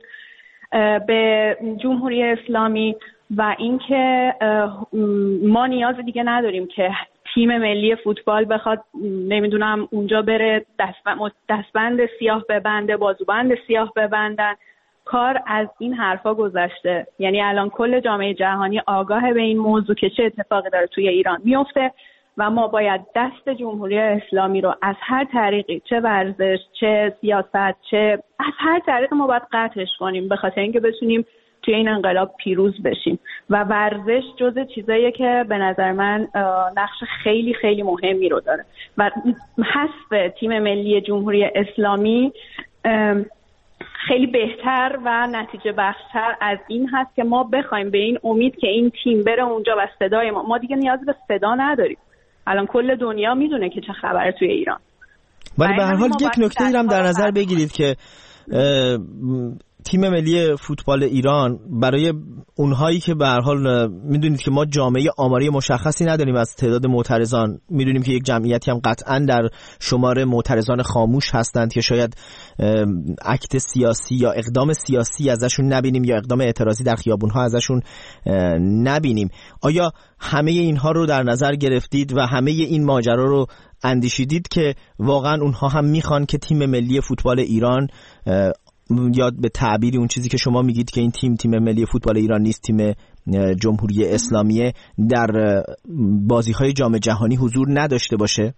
Speaker 13: به جمهوری اسلامی و اینکه ما نیاز دیگه نداریم که تیم ملی فوتبال بخواد نمیدونم اونجا بره دستبند سیاه ببنده، بازوبند سیاه ببندن. کار از این حرفا گذشته. یعنی الان کل جامعه جهانی آگاه به این موضوع که چه اتفاقی داره توی ایران میفته و ما باید دست جمهوری اسلامی رو از هر طریقی، چه ورزش، چه سیاست، چه از هر طریق ما باید قطعش کنیم به خاطر اینکه بتونیم توی این انقلاب پیروز بشیم. و ورزش جزء چیزاییه که به نظر من نقش خیلی خیلی مهمی رو داره و حذف تیم ملی جمهوری اسلامی خیلی بهتر و نتیجه بخشتر از این هست که ما بخوایم به این امید که این تیم بره اونجا و صدای ما دیگه نیاز به صدا نداریم. الان کل دنیا میدونه که چه خبره توی ایران.
Speaker 7: ولی به هر حال یک نکته ای هم در نظر بگیرید که تیم ملی فوتبال ایران برای اونهایی که به هر حال میدونید که ما جامعه آماری مشخصی نداریم از تعداد معترضان، میدونیم که یک جمعیتی هم قطعا در شمار معترضان خاموش هستند که شاید اکت سیاسی یا اقدام سیاسی ازشون نبینیم یا اقدام اعتراضی در خیابونها ازشون نبینیم. آیا همه اینها رو در نظر گرفتید و همه این ماجرا رو اندیشیدید که واقعا اونها هم میخوان که تیم ملی فوتبال ایران، یا به تعبیری اون چیزی که شما میگید که این تیم ملی فوتبال ایران نیست، تیم جمهوری اسلامیه، در بازی‌های جام جهانی حضور نداشته باشه؟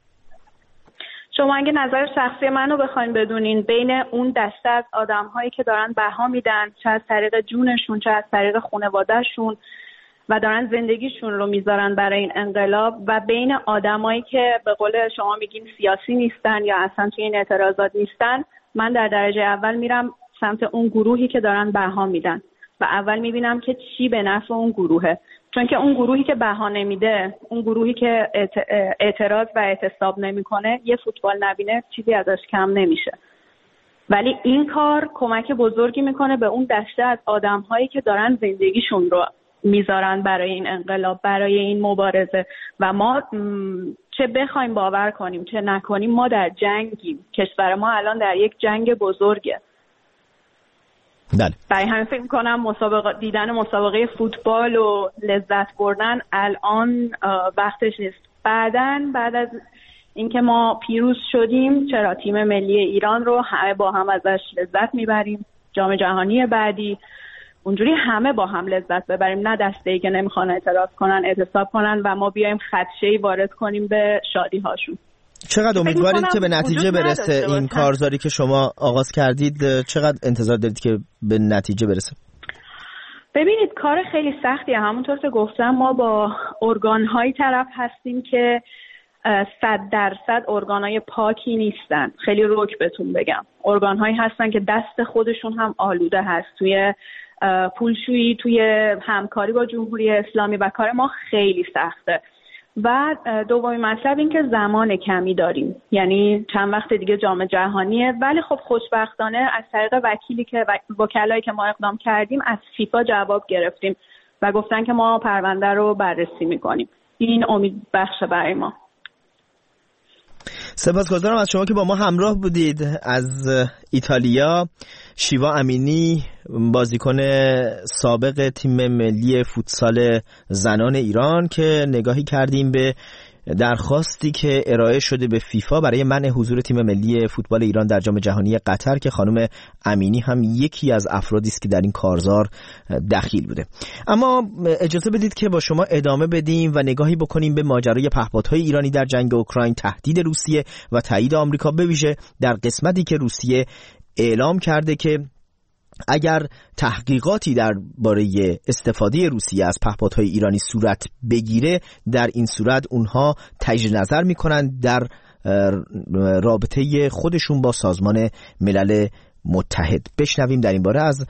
Speaker 13: شما اگه نظر شخصی منو بخواید بدونین، بین اون دسته از آدم‌هایی که دارن بها میدن، چه از طریق جونشون چه از طریق خانواده‌شون و دارن زندگیشون رو میذارن برای این انقلاب، و بین آدمایی که به قول شما میگین سیاسی نیستن یا اصلا توی این اعتراضات نیستن، من در درجه اول میرم سمت اون گروهی که دارن بها میدن و اول میبینم که چی به نفع اون گروهه. چون که اون گروهی که بها نمیده، اون گروهی که اعتراض و اعتصاب نمیکنه، یه فوتبال نبینه چیزی ازش کم نمیشه. ولی این کار کمک بزرگی میکنه به اون دسته از آدم‌هایی که دارن زندگیشون رو میذارن برای این انقلاب، برای این مبارزه. و ما چه بخوایم باور کنیم چه نکنیم، ما در جنگیم. کشور ما الان در یک جنگ بزرگه.
Speaker 7: بله.
Speaker 13: برای همین فکر می‌کنم دیدن مسابقه فوتبال و لذت بردن الان وقتش نیست. بعد از اینکه ما پیروز شدیم، چرا تیم ملی ایران رو همه با هم ازش لذت میبریم. جام جهانی بعدی اونجوری همه با هم لذت ببریم، نه دسته‌ای که نمیخوان اعتراض کنن، اعتصاب کنن و ما بیایم خدشه‌ای وارد کنیم به شادی هاشون.
Speaker 7: چقدر امیدوارید که به نتیجه برسه این کارزاری که شما آغاز کردید؟ چقدر انتظار دارید که به نتیجه برسه؟
Speaker 13: ببینید کار خیلی سختیه. همونطور که گفتم ما با ارگان‌های طرف هستیم که 100% ارگان‌های پاکی نیستن. خیلی رک بهتون بگم، ارگان‌هایی هستن که دست خودشون هم آلوده هست توی پولشویی، توی همکاری با جمهوری اسلامی و کار ما خیلی سخته. و دومین مطلب این که زمان کمی داریم، یعنی چند وقت دیگه جام جهانیه، ولی خب خوشبختانه از طریق وکلایی که ما اقدام کردیم از فیفا جواب گرفتیم و گفتن که ما پرونده رو بررسی میکنیم. این امید بخشه برای ما.
Speaker 7: سپاسگزارم از شما که با ما همراه بودید. از ایتالیا شیوا امینی، بازیکن سابق تیم ملی فوتسال زنان ایران، که نگاهی کردیم به درخواستی که ارائه شده به فیفا برای منع حضور تیم ملی فوتبال ایران در جام جهانی قطر، که خانم امینی هم یکی از افرادی است که در این کارزار دخیل بوده. اما اجازه بدید که با شما ادامه بدیم و نگاهی بکنیم به ماجرای پهپادهای ایرانی در جنگ اوکراین، تهدید روسیه و تایید آمریکا، به ویژه در قسمتی که روسیه اعلام کرده که اگر تحقیقاتی درباره استفاده روسیه از پهپادهای ایرانی صورت بگیره، در این صورت اونها تجدید نظر میکنن در رابطه خودشون با سازمان ملل متحد. بشنویم در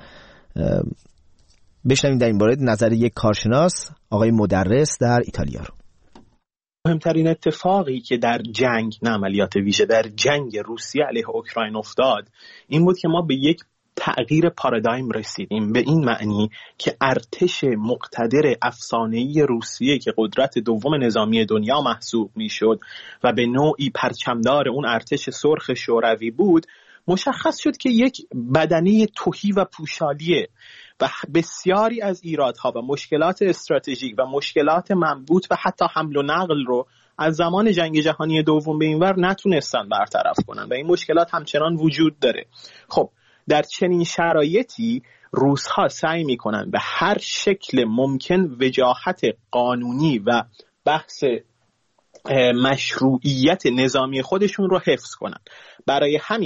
Speaker 7: این باره نظر یک کارشناس، آقای مدرس در ایتالیا رو.
Speaker 14: مهمترین اتفاقی که در جنگ، نه عملیات ویژه، در جنگ روسیه علیه اوکراین افتاد این بود که ما به یک تغییر پارادایم رسیدیم، به این معنی که ارتش مقتدر افسانه‌ای روسیه که قدرت دوم نظامی دنیا محسوب میشد و به نوعی پرچمدار اون ارتش سرخ شوروی بود، مشخص شد که یک بدنه تهی و پوشالیه و بسیاری از ایرادها و مشکلات استراتژیک و مشکلات منبوط و حتی حمل و نقل رو از زمان جنگ جهانی دوم به اینور نتونستن برطرف کنن و این مشکلات همچنان وجود داره. خب در چنین شرایطی روس‌ها سعی می‌کنن به هر شکل ممکن وجاهت قانونی و بحث مشروعیت نظامی خودشون رو حفظ کنن. برای همین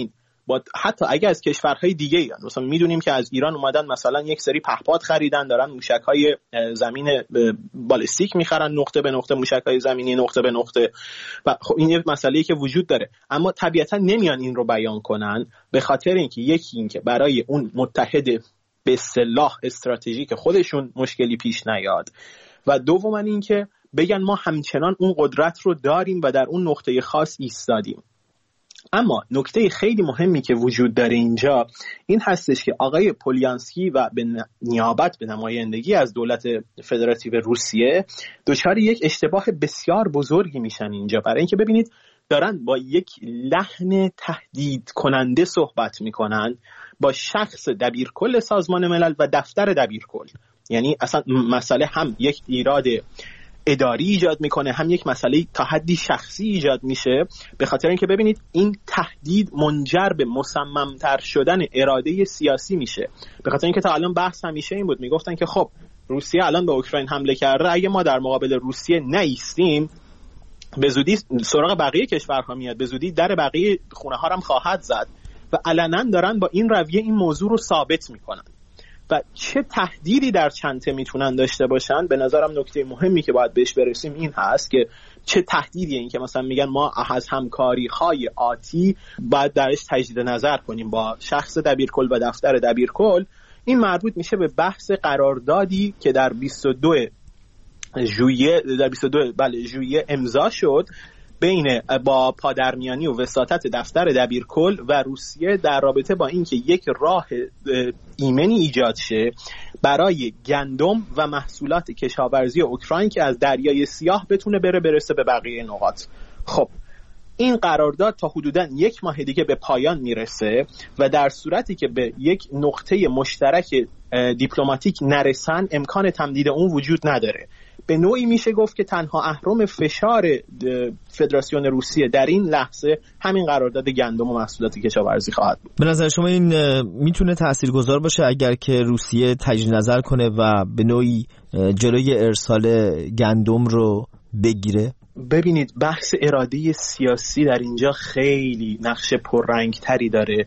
Speaker 14: با حتی اگه از کشورهای دیگه ایان، مثلا میدونیم که از ایران اومدن مثلا یک سری پهپاد خریدن، دارن موشک‌های زمین بالستیک میخرن، نقطه به نقطه موشک‌های زمینی نقطه به نقطه، و خب این یه مسئله‌ای که وجود داره، اما طبیعتا نمیان این رو بیان کنن به خاطر اینکه اینکه برای اون متحد به اصطلاح استراتژیک خودشون مشکلی پیش نیاد، و دوما اینکه بگن ما همچنان اون قدرت رو داریم و در اون نقطه خاص ایستادیم. اما نکته خیلی مهمی که وجود داره اینجا این هستش که آقای پولیانسکی و به نیابت به نمایندگی از دولت فدراتیو روسیه دچار یک اشتباه بسیار بزرگی میشن اینجا، برای اینکه ببینید دارن با یک لحن تهدید کننده صحبت میکنن با شخص دبیرکل سازمان ملل و دفتر دبیرکل. یعنی اصلا مسئله هم یک ایراد اداری ایجاد میکنه، هم یک مسئله تا حدی شخصی ایجاد میشه، به خاطر اینکه ببینید این تهدید منجر به مصممتر شدن اراده سیاسی میشه. به خاطر اینکه تا الان بحث همیشه این بود، میگفتن که خب روسیه الان به اوکراین حمله کرده، اگه ما در مقابل روسیه نایستیم به زودی سراغ بقیه کشورها میاد، به زودی در بقیه خونه ها هم خواهد زد، و علنا دارن با این رویه این موضوع رو ثابت میکنن. و چه تهدیدی در چنته میتونن داشته باشن؟ به نظرم نکته مهمی که باید بهش برسیم این هست که چه تهدیدیه این که مثلا میگن ما از همکاری‌های آتی باید درش تجدید نظر کنیم با شخص دبیرکل و دفتر دبیرکل. این مربوط میشه به بحث قراردادی که در 22 ژوئیه امضا شد بین با پادرمیانی و وساطت دفتر دبیرکل و روسیه در رابطه با اینکه یک راه ایمنی ایجاد شه برای گندم و محصولات کشاورزی اوکراین که از دریای سیاه بتونه برسه به بقیه نقاط. خب این قرارداد تا حدوداً 1 ماه دیگه به پایان میرسه و در صورتی که به یک نقطه مشترک دیپلماتیک نرسن امکان تمدید اون وجود نداره. به نوعی میشه گفت که تنها اهرم فشار فدراسیون روسیه در این لحظه همین قرارداد گندم و محصولات کشاورزی خواهد بود.
Speaker 7: به نظر شما این میتونه تاثیرگذار باشه اگر که روسیه تجدید نظر کنه و به نوعی جلوی ارسال گندم رو بگیره؟
Speaker 14: ببینید بحث اراده سیاسی در اینجا خیلی نقش پررنگتری داره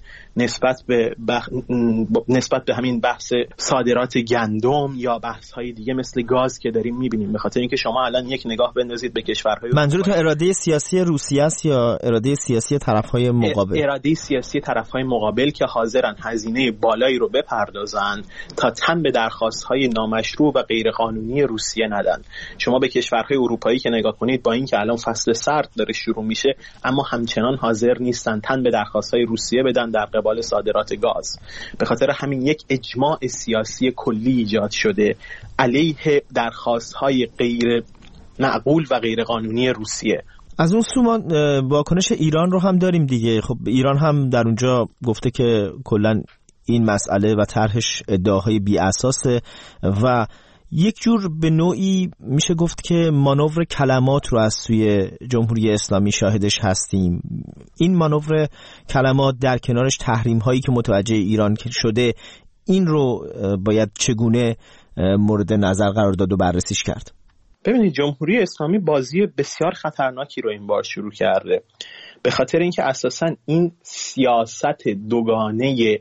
Speaker 14: نسبت به همین بحث صادرات گندم یا بحث‌های دیگه مثل گاز که داریم می‌بینیم. به خاطر اینکه شما الان یک نگاه بندازید به کشورهای،
Speaker 7: منظورت اراده سیاسی روسیه است یا اراده سیاسی طرف‌های مقابل؟
Speaker 14: اراده سیاسی طرف‌های مقابل که حاضرن هزینه بالایی رو بپردازن تا تن به درخواست‌های نامشروع و غیرقانونی روسیه ندن. شما به کشورهای اروپایی که نگاه کنید با اینکه الان فصل سرد داره شروع میشه اما همچنان حاضر نیستن تن به درخواست‌های روسیه بدن در قبال صادرات گاز. به خاطر همین یک اجماع سیاسی کلی ایجاد شده علیه درخواست‌های غیر معقول و غیر قانونی روسیه.
Speaker 7: از اون سو ما واکنش ایران رو هم داریم دیگه. خب ایران هم در اونجا گفته که کلا این مسئله و طرحش ادعاهای بی اساسه و یک جور به نوعی میشه گفت که مانور کلمات رو از سوی جمهوری اسلامی شاهدش هستیم. این مانور کلمات در کنارش تحریم هایی که متوجه ایران شده، این رو باید چگونه مورد نظر قرار داد و بررسیش کرد؟
Speaker 14: ببینید جمهوری اسلامی بازی بسیار خطرناکی رو این بار شروع کرده، به خاطر اینکه اساساً این سیاست دوگانه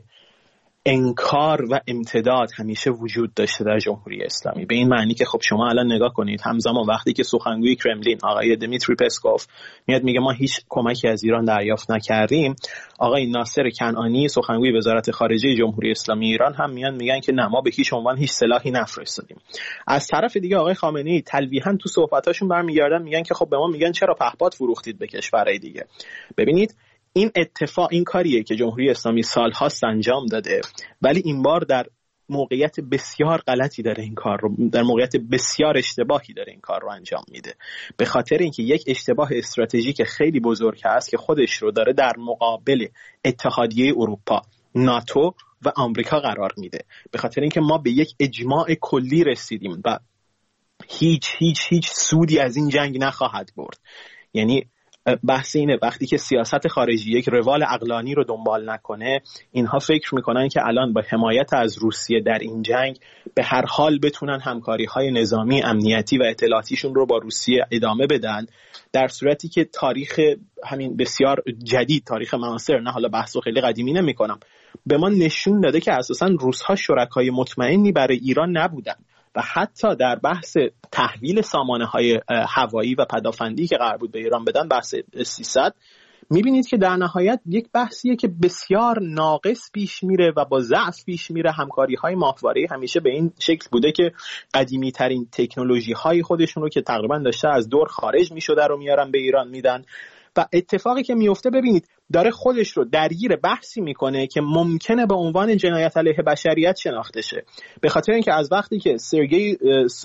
Speaker 14: انکار و امتداد همیشه وجود داشته در جمهوری اسلامی. به این معنی که خب شما الان نگاه کنید همزمان وقتی که سخنگوی کرملین آقای دمیتری پسکوف میاد میگه ما هیچ کمکی از ایران دریافت نکردیم، آقای ناصر کنعانی سخنگوی وزارت خارجه جمهوری اسلامی ایران هم میان میگن که نه ما به هیچ عنوان هیچ سلاحی نفرستادیم. از طرف دیگه آقای خامنه‌ای تلویحاً تو صحبتاشون برمیگردن میگن که خب به ما میگن چرا پهپاد فروختید به کشورهای دیگه. ببینید این اتفاق این کاریه که جمهوری اسلامی سال‌هاست انجام داده، ولی این بار در موقعیت بسیار غلطی داره این کار رو، در موقعیت بسیار اشتباهی داره این کار رو انجام میده، به خاطر اینکه یک اشتباه استراتژیک خیلی بزرگ هست که خودش رو داره در مقابل اتحادیه اروپا، ناتو و آمریکا قرار میده، به خاطر اینکه ما به یک اجماع کلی رسیدیم و هیچ سودی از این جنگ نخواهد برد. یعنی بحث اینه وقتی که سیاست خارجی یک روال عقلانی رو دنبال نکنه، اینها فکر میکنن که الان با حمایت از روسیه در این جنگ به هر حال بتونن همکاری‌های نظامی، امنیتی و اطلاعاتیشون رو با روسیه ادامه بدن، در صورتی که تاریخ همین بسیار جدید، تاریخ معاصر، نه حالا بحثو خیلی قدیمی نمی‌کنم، به ما نشون داده که اساساً روس‌ها شرکای مطمئنی برای ایران نبودن و حتی در بحث تحویل سامانه‌های هوایی و پدافندی که قرار بود به ایران بدن، بحث 300، می‌بینید که در نهایت یک بحثیه که بسیار ناقص پیش میره و با ضعف پیش میره. همکاری‌های ماهواره‌ای همیشه به این شکل بوده که قدیمی‌ترین تکنولوژی‌های خودشون رو که تقریباً داشته از دور خارج می‌شده رو میارن به ایران میدن و اتفاقی که میفته ببینید داره خودش رو درگیر بحثی میکنه که ممکنه به عنوان جنایت علیه بشریت شناخته شه، به خاطر اینکه از وقتی که سرگئی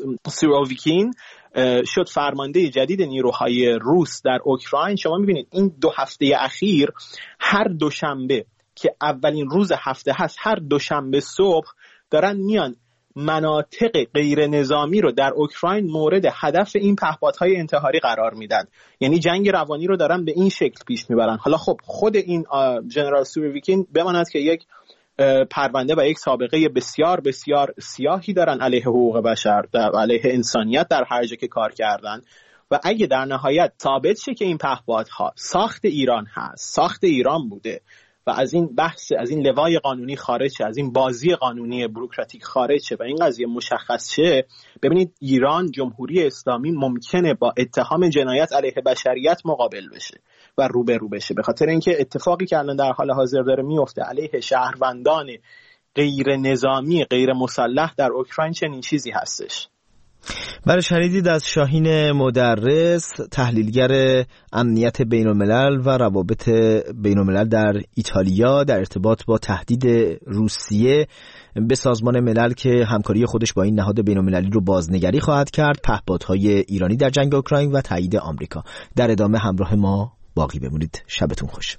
Speaker 14: سوروویکین شد فرمانده جدید نیروهای روس در اوکراین، شما میبینید این 2 هفته اخیر هر دوشنبه که اولین روز هفته هست، هر دوشنبه صبح دارن میان مناطق غیر نظامی رو در اوکراین مورد هدف این پهپادهای انتحاری قرار میدن. یعنی جنگ روانی رو دارن به این شکل پیش میبرن. حالا خب خود این جنرال سوروویکین بماند که یک پرونده و یک سابقه بسیار بسیار سیاهی دارن علیه حقوق بشر، علیه انسانیت در هر جا که کار کردن و اگه در نهایت ثابت شه که این پهپادها ساخت ایران هست، ساخت ایران بوده و از این بحث، از این لوای قانونی خارج شه، از این بازی قانونی بوروکراتیک خارج شه و این قضیه مشخص شه، ببینید ایران، جمهوری اسلامی ممکنه با اتهام جنایت علیه بشریت مقابل بشه و روبرو بشه، به خاطر اینکه اتفاقی که الان در حال حاضر داره میفته علیه شهروندان غیر نظامی، غیر مسلح در اوکراین چنین چیزی هستش.
Speaker 7: برای شنیدید از شاهین مدرس، تحلیلگر امنیت بین الملل و روابط بین الملل در ایتالیا، در ارتباط با تهدید روسیه به سازمان ملل که همکاری خودش با این نهاد بین المللی رو بازنگری خواهد کرد، پهپادهای ایرانی در جنگ اوکراین و تایید آمریکا. در ادامه همراه ما باقی بمونید. شبتون خوش.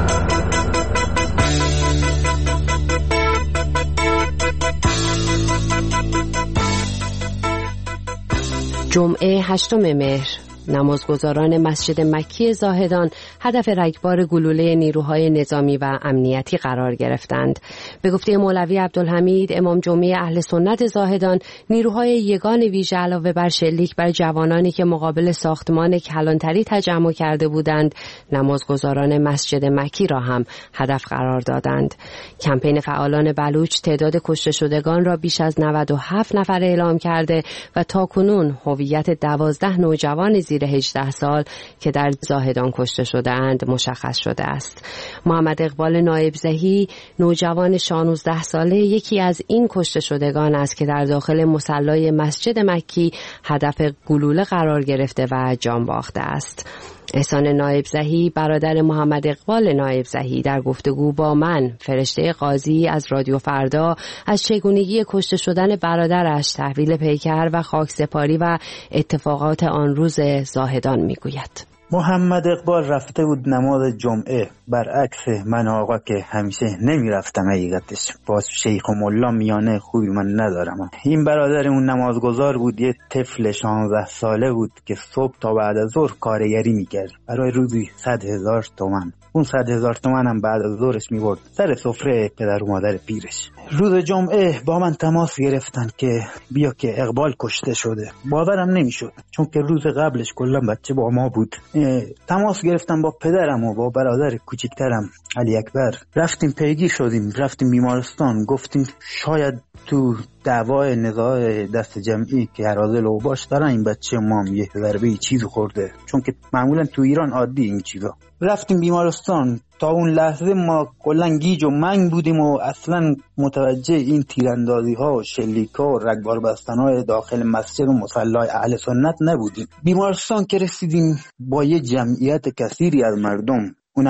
Speaker 15: جمعه 8 مهر نمازگزاران مسجد مکی زاهدان هدف رگبار گلوله نیروهای نظامی و امنیتی قرار گرفتند. به گفته مولوی عبدالحمید امام جمعه اهل سنت زاهدان، نیروهای یگان ویژه علاوه بر شلیک بر جوانانی که مقابل ساختمان کلانتری تجمع کرده بودند، نمازگزاران مسجد مکی را هم هدف قرار دادند. کمپین فعالان بلوچ تعداد کشته شدگان را بیش از 97 نفر اعلام کرده و تاکنون هویت 12 نوجوان زیر 18 سال که در زاهدان کشته شده‌اند مشخص شده است. محمد اقبال نایبزهی، نوجوان 16 ساله، یکی از این کشته شدگان است که در داخل مصلی مسجد مکی هدف گلوله قرار گرفته و جان باخته است. احسان نایبزهی، برادر محمد اقبال نایبزهی، در گفتگو با من فرشته قاضی از رادیو فردا از چگونگی کشته شدن برادرش، تحویل پیکر و خاکسپاری و اتفاقات آن روز زاهدان میگوید.
Speaker 16: محمد اقبال رفته بود نماز جمعه، برعکس من آقا که همیشه نمی رفتم. حقیقتش با شیخ و ملا میانه خوبی من ندارم. این برادرمون نمازگزار بود، یه طفل 16 ساله بود که صبح تا بعد از ظهر کارگری میکرد برای روزی 100,000 تومان. اون 100,000 تومان هم بعد از ظهرش میبرد سر سفره پدر و مادر پیرش. روز جمعه با من تماس گرفتن که بیا که اقبال کشته شده. باورم نمیشد چون که روز قبلش کلا بچه با ما بود. تماس گرفتم با پدرم و با برادر کوچیکترم علی اکبر، رفتیم پیگیر شدیم، رفتیم بیمارستان، گفتیم شاید تو دعوای نزاع دست جمعی که اراذل و باش دارن این بچه ما یه ضربه چیز خورده، چون که معمولا تو ایران عادی این چیزا. رفتیم بیمارستان. تا اون لحظه ما کلا گیج و منگ بودیم و اصلا متوجه این تیراندازی ها و شلیک ها و رگبار بستن های داخل مسجد و مصلی اهل سنت نبودیم. بیمارستان که رسیدیم با یه جمعیت کثیری از مردم، اونم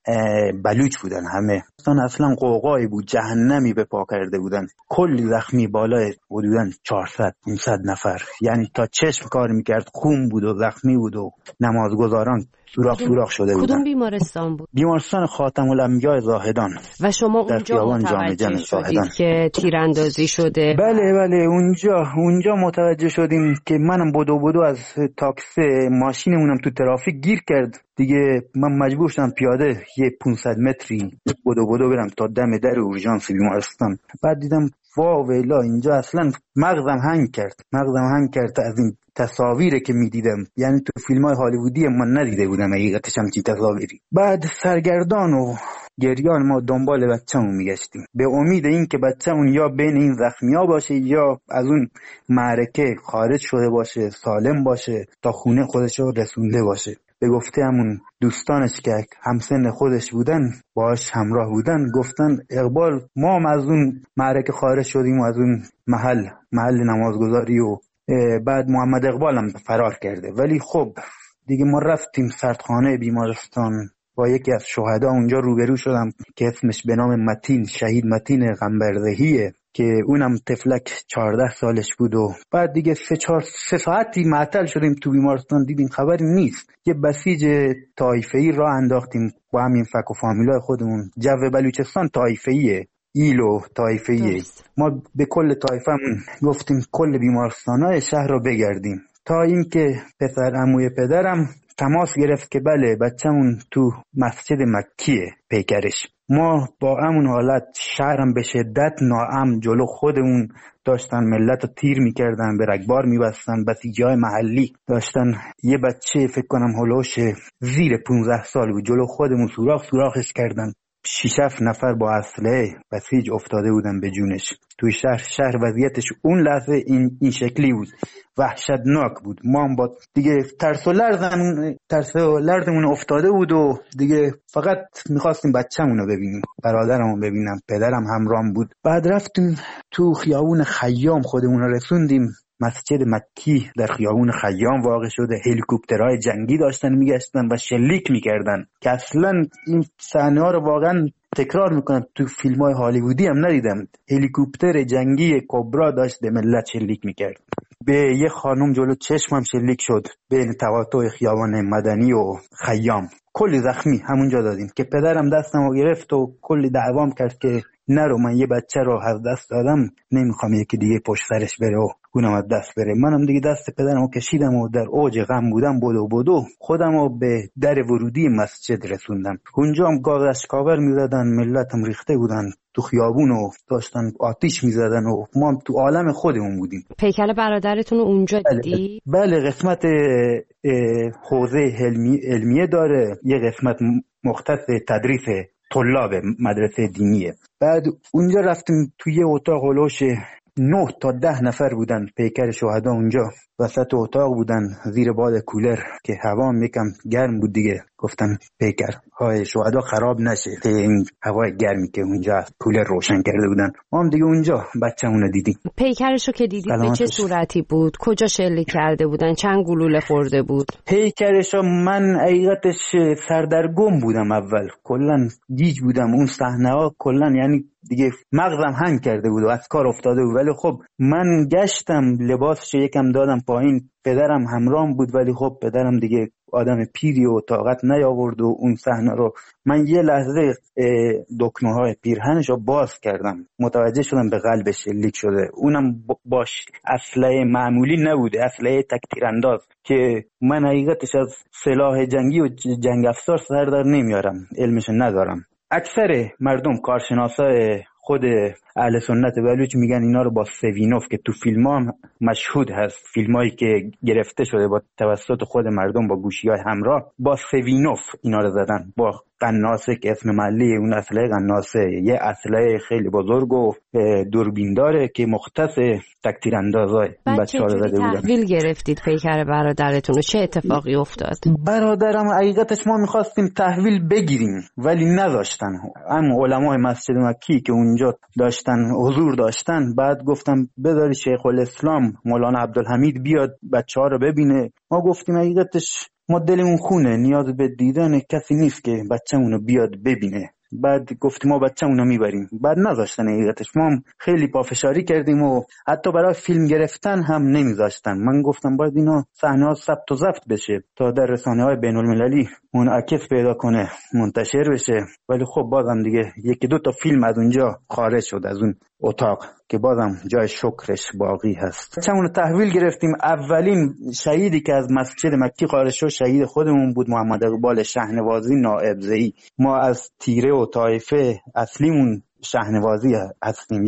Speaker 16: بلوچ بودن، همه اصلا قوقایی بود، جهنمی به پا کرده بودن. کلی زخمی، بالای حدوداً 400-500 نفر، یعنی تا چشم کار میکرد، خون بود و زخمی بود و نمازگزاران سوراخ شده بودن.
Speaker 15: کدوم بیمارستان بود؟
Speaker 16: بیمارستان خاتم الانبیاء زاهدان.
Speaker 15: و شما اونجا متوجه شدید که تیراندازی شده؟
Speaker 16: بله اونجا متوجه شدیم که منم بدو از تاکسی ماشینمونم تو ترافیک گیر کرد دیگه. من مجبور شدم پیاده یه 500 متری بدو برم تا دم در اورژانس بیمارستان. بعد دیدم واویلا اینجا اصلا مغزم هنگ کرد از این تصاویری که میدیدم، یعنی تو فیلم‌های هالیوودی من ندیده بودم حقیقتش همچین تصاویری. بعد سرگردان و گریان ما دنبال بچه‌مون میگشتیم به امید این که بچه‌مون یا بین این زخمی‌ها باشه یا از اون معرکه خارج شده باشه، سالم باشه، تا خونه خودش رو رسونده باشه. به گفته همون دوستانش که همسن خودش بودن، باهاش همراه بودن، گفتن اقبال ما هم از اون معرکه خارج شدیم و از اون محل نمازگزاری و بعد محمد اقبال هم فرار کرده. ولی خب دیگه ما رفتیم سردخانه بیمارستان، با یکی از شهدا اونجا روبرو شدم که اسمش به نام متین، شهید متین قنبردهیه، که اونم تفلک 14 سالش بود. و بعد دیگه 3 ساعتی معطل شدیم تو بیمارستان، دیدیم خبری نیست. یه بسیج طایفه‌ای راه انداختیم با همین فک و فامیلای خودمون. جو بلوچستان طایفه‌ایه، ایلو طایفه‌ایه. ما به کل طایفه‌مون گفتیم کل بیمارستانای شهر رو بگردیم، تا اینکه پسر عموی پدرم تماس گرفت که بله بچه‌مون تو مسجد مکیه پیکرش. ما با همون حالت شهرم به شدت ناامن جلو خودمون داشتن ملت رو تیر میکردن، به رگبار میبستن. بسیجای محلی داشتن یه بچه فکر کنم هلوش زیر 15 سال بود جلو خودمون سوراخش کردن. 6-7 نفر با اسلحه بسیج افتاده بودن به جونش. توی شهر وضعیتش اون لحظه این شکلی بود، وحشتناک بود. ما هم با دیگه ترس و لرزمون افتاده بود و دیگه فقط میخواستیم بچه‌مون رو ببینیم، برادرمو ببینم، پدرم همراهم بود. بعد رفتیم تو خیابون خیام، خودمون رو رسوندیم مسجد مکی. در خیابون خیام واقع شده. هلیکوپترهای جنگی داشتن میگشتن و شلیک میکردن که اصلا این صحنه ها رو واقعا تکرار میکنم تو فیلم‌های هالیوودی هم ندیدم. هلیکوپتر جنگی کبرا داشت به ملت شلیک میکرد. به یه خانم جلو چشمم شلیک شد بین تقاطع خیابان مدنی و خیام. کلی زخمی همونجا دادیم که پدرم دستمو گرفت و کلی دعوام کرد که نرو، من یه بچه رو از دست دادم، نمیخوام یکی دیگه پشت سرش بره و اونم از دست بره. منم دیگه دست پدرمو کشیدم و در اوج غم بودم، بدو خودمو به در ورودی مسجد رسوندم. اونجا هم گاز اشکاور میزدن، ملتم ریخته بودن تو خیابون و داشتن آتیش میزدن و ما هم تو عالم خودمون بودیم.
Speaker 15: پیکر برادرتون اونجا دیدی؟
Speaker 16: بله قسمت حوزه علمیه داره، یه قسمت مختص تدریس طلاب مدرسه دینیه. بعد اونجا رفتیم توی یه اتاق هلوش 9 تا 10 نفر بودن پیکر شهدا. اونجا وسط اتاق بودن زیر باد کولر که هوا یکم گرم بود دیگه. گفتن پیکر های شهدا خراب نشه، این هوای گرمی که اونجا کولر روشن کرده بودن. ما هم دیگه اونجا بچه‌مون رو دیدیم.
Speaker 15: پیکرشو که دیدید به چه صورتی بود؟ کجا شلیک کرده بودن؟ چند گلوله خورده بود؟
Speaker 16: پیکرشو من حقیقتش سردرگم بودم، اول کلا گیج بودم. اون صحنه ها کلا یعنی دیگه مغزم هنگ کرده بود و از کار افتاده بود. ولی خب من گشتم لباسشو یکم دادم پایین، پدرم همراهم بود ولی خب پدرم دیگه آدم پیری و طاقت نیاورد و اون صحنه رو من یه لحظه دکمه های پیرهنش رو باز کردم، متوجه شدم به قلبش شلیک شده. اونم باش اسلحه معمولی نبوده، اسلحه تک‌تیرانداز که من حقیقتش از سلاح جنگی و جنگ افزار سر در نمیارم، علمش ندارم. اکثر مردم کارشناسای خود اهل سنت بلوچ میگن اینا رو با سوینوف که تو فیلم هم مشهود هست، فیلمایی که گرفته شده با توسط خود مردم با گوشی‌های همراه، با سوینوف اینا رو زدن، با قناصه که اسم محلی اون اسلحه قناصه، یه اسلحه خیلی بزرگ و دوربین داره که مختص تک‌تیراندازای بچه‌ها رو زده بودن.
Speaker 15: تحویل گرفتید پیکر برادرتون و چه اتفاقی افتاد؟
Speaker 16: برادرم حقیقتش ما می‌خواستیم تحویل بگیریم ولی نذاشتن. هم علمای مسجد مکی که اونجا داشتن حضور داشتن، بعد گفتم بذاری شیخ الاسلام مولانا عبدالحمید بیاد بچه‌ها رو ببینه. ما گفتیم حقیقتش ما دلمون خونه، نیاز به دیدن کسی نیست که بچه‌مونو بیاد ببینه. بعد گفتیم ما بچه‌مونو میبریم، بعد نذاشتن. حقیقتش ما هم خیلی پافشاری کردیم و حتی برای فیلم گرفتن هم نمیذاشتن. من گفتم باید اینا صحنه‌ها ثبت و ضبط بشه تا در رسانه‌های بین‌المللی منعکس پیدا کنه، منتشر بشه. ولی خب بازم دیگه یکی دو تا فیلم از اونجا خارج شد از اون اتاق که بازم جای شکرش باقی هست. بچه‌مونو تحویل گرفتیم. اولین شهیدی که از مسجد مکی خارج شد شهید خودمون بود، محمد اقبال شهنوازی نائب‌زئی. ما از تیره و طایفه اصلیمون شهنوازی هستیم.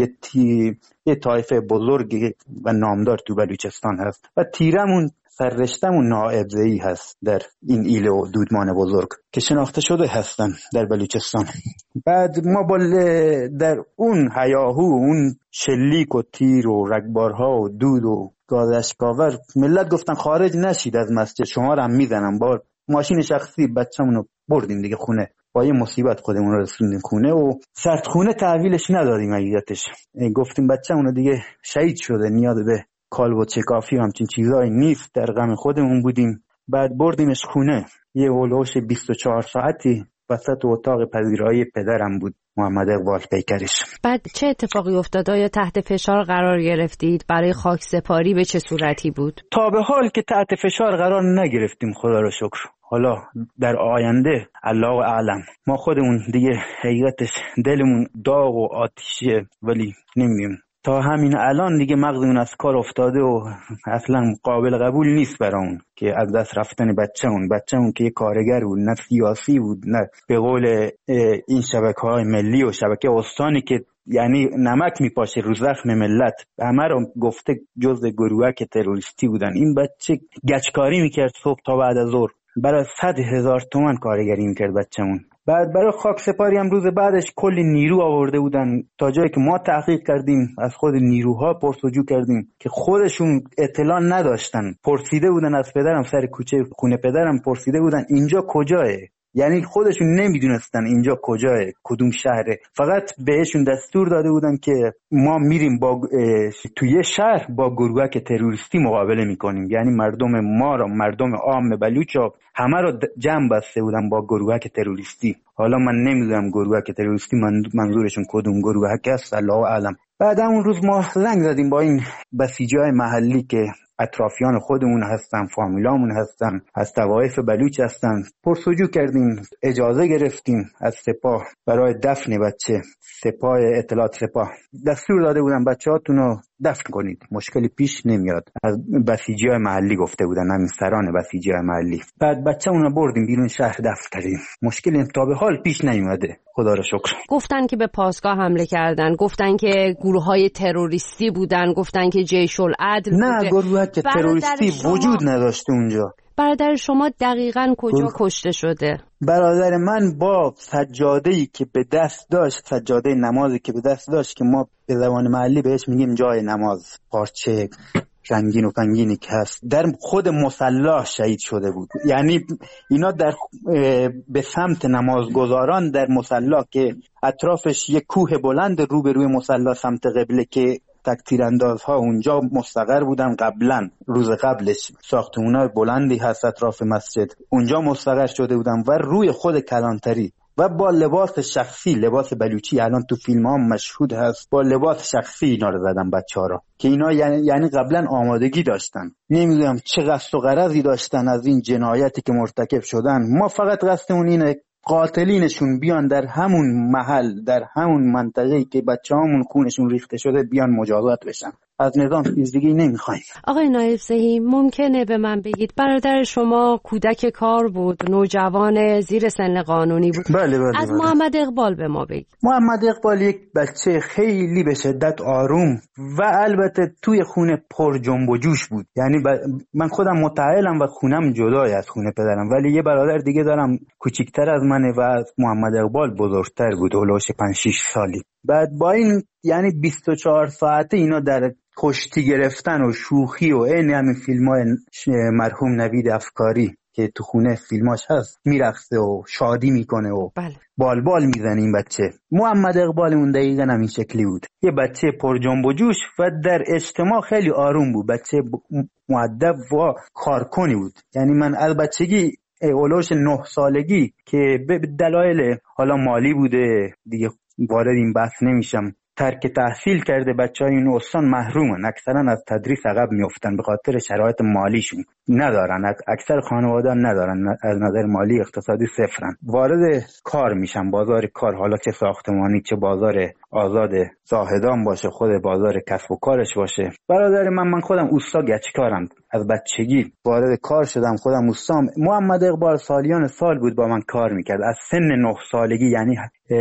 Speaker 16: یه طایفه بزرگ و نامدار تو بلوچستان هست و تیرمون سررشتمون نائب‌زئی هست در این ایله و دودمان بزرگ که شناخته شده هستن در بلوچستان. بعد ما در اون هیاهو، اون شلیک و تیر و رگبارها و دود و گاز اشکاور، ملت گفتن خارج نشید از مسجد، شما رو هم میزنم. با ماشین شخصی بچه‌مونو بردیم دیگه خونه. با یه مصیبت خودمون رو رسوندیم خونه و سردخونه تحویلش ندادیم. حقیقتش گفتیم بچه‌مونو دیگه شهید شده، نیاز به کالب و چکافی و همچین چیزایی نیست، در غم خودمون بودیم. بعد بردیمش خونه. یه هولوش 24 ساعتی وسط اتاق پذیرایی پدرم بود، محمد اقبال پیکرش.
Speaker 15: بعد چه اتفاقی افتاد؟ آیا تحت فشار قرار گرفتید؟ برای خاک سپاری به چه صورتی بود؟
Speaker 16: تا به حال که تحت فشار قرار نگرفتیم، خدا رو شکر. حالا در آینده الله اعلم. ما خودمون دیگه حقیقتش دلمون داغ و آتیشه، ولی نمیدونیم تا همین الان دیگه مغزمون از کار افتاده و اصلا قابل قبول نیست برامون که از دست رفتن بچه‌مون که یه کارگر بود، نه سیاسی بود، نه به قول این شبکه‌های ملی و شبکه استانی که یعنی نمک میپاشه رو زخم ملت، همه رو گفته جزء گروهک تروریستی بودن. این بچه گچکاری میکرد صبح تا بعد از ظهر، برای 100,000 تومان کارگری میکرد بچه‌مون. بعد برای خاک سپاری هم روز بعدش کلی نیرو آورده بودن. تا جایی که ما تحقیق کردیم از خود نیروها پرسجو کردیم که خودشون اطلاع نداشتن. پرسیده بودن از پدرم، سر کوچه خونه پدرم پرسیده بودن اینجا کجاه، یعنی خودشون نمیدونستن اینجا کجاه، کدوم شهره. فقط بهشون دستور داده بودن که ما میریم توی شهر با گروهک تروریستی مقابله میکنیم، یعنی مردم عام بلوچا همه رو جمع بسته بودن با گروهک تروریستی. حالا من نمیدونم گروهک تروریستی منظورشون کدوم گروهک است، الله اعلم. بعد اون روز ما زنگ زدیم با این بسیجای محلی که اطرافیان خودمون هستن، فامیلامون هستن، از طوایف بلوچ هستن. پرسجو کردیم، اجازه گرفتیم از سپاه برای دفن بچه. سپاه اطلاعات سپاه دستور داده بودن بچه‌هاتون رو دفن کنید، مشکلی پیش نمیاد. از بسیجی‌های محلی گفته بودن، همین سران بسیجی‌های محلی. بعد بچه‌مون رو بردیم بیرون شهر دفن کردیم. مشکلی تا به حال پیش نیومده، خدا رو شکر.
Speaker 15: گفتن که به پاسگاه حمله کردن، گفتن که گروه‌های تروریستی بودن، گفتن که جیش العدل بوده.
Speaker 16: نه، گروه‌های تروریستی وجود نداشته اونجا.
Speaker 15: برادر شما دقیقاً کجا کشته شده؟
Speaker 16: برادر من با سجاده‌ای که به دست داشت، سجاده نمازی که به دست داشت که ما به زبان محلی بهش میگیم جای نماز، پارچه رنگین و فنگینی که هست، در خود مصلی شهید شده بود. یعنی اینا به سمت نمازگزاران در مصلی که اطرافش یک کوه بلند روبروی مصلی سمت قبله که تکتیراندازها اونجا مستقر بودن قبلا، روز قبلش ساختمان‌های بلندی هست اطراف مسجد، اونجا مستقر شده بودن و روی خود کلانتری و با لباس شخصی، لباس بلوچی الان تو فیلم ها مشهود هست، با لباس شخصی اینا رو زدن بچه ها رو که اینا یعنی قبلا آمادگی داشتن. نمیدونم چه قصد و غرضی داشتن از این جنایتی که مرتکب شدن. ما فقط قصدمون اینه قاتلینشون بیان در همون محل، در همون منطقه‌ای که بچه‌هامون خونشون ریخته شده بیان مجازات بشن. از نظام چیز دیگه نمیخوایم.
Speaker 15: آقای نائب‌زئی، ممکنه به من بگید برادر شما کودک کار بود، نوجوان زیر سن قانونی بود؟
Speaker 16: بله.
Speaker 15: از محمد اقبال به ما بگید.
Speaker 16: محمد اقبال یک بچه خیلی به شدت آروم و البته توی خونه پر جنب و جوش بود. یعنی من خودم متأهلم و خونم جدای از خونه پدرم، ولی یه برادر دیگه دارم کوچیک‌تر از منه و از محمد اقبال بزرگتر بود، هولوش 5-6 سالی. بعد با این یعنی 24 ساعته اینا در کشتی گرفتن و شوخی و این همین فیلم‌های مرحوم نوید افکاری که تو خونه فیلماش هست میرقصه و شادی میکنه و بالبال میزنه. این بچه محمد اقبال اون دقیقا همین شکلی بود، یه بچه پر جنب و جوش و در اجتماع خیلی آروم بود، بچه مؤدب و کارکنی بود. یعنی من از بچگی اولوش 9 سالگی که به دلایل حالا مالی بوده دیگه وارد این بحث نمیشم، ترک تحصیل کرده، بچهای این استان محرومن، اکثرا از تدریس عقب میافتن به خاطر شرایط مالیشون ندارن، اکثر خانواده ندارن، از نظر مالی اقتصادی صفرن، وارد کار میشن، بازار کار، حالا چه ساختمانی چه بازار آزاد زاهدان باشه، خود بازار کسب و کارش باشه. برادر من خودم اوستا گچکارم، از بچگی وارد کار شدم، خودم اوستام. محمد اقبال سالیان سال بود با من کار میکرد، از سن 9 سالگی یعنی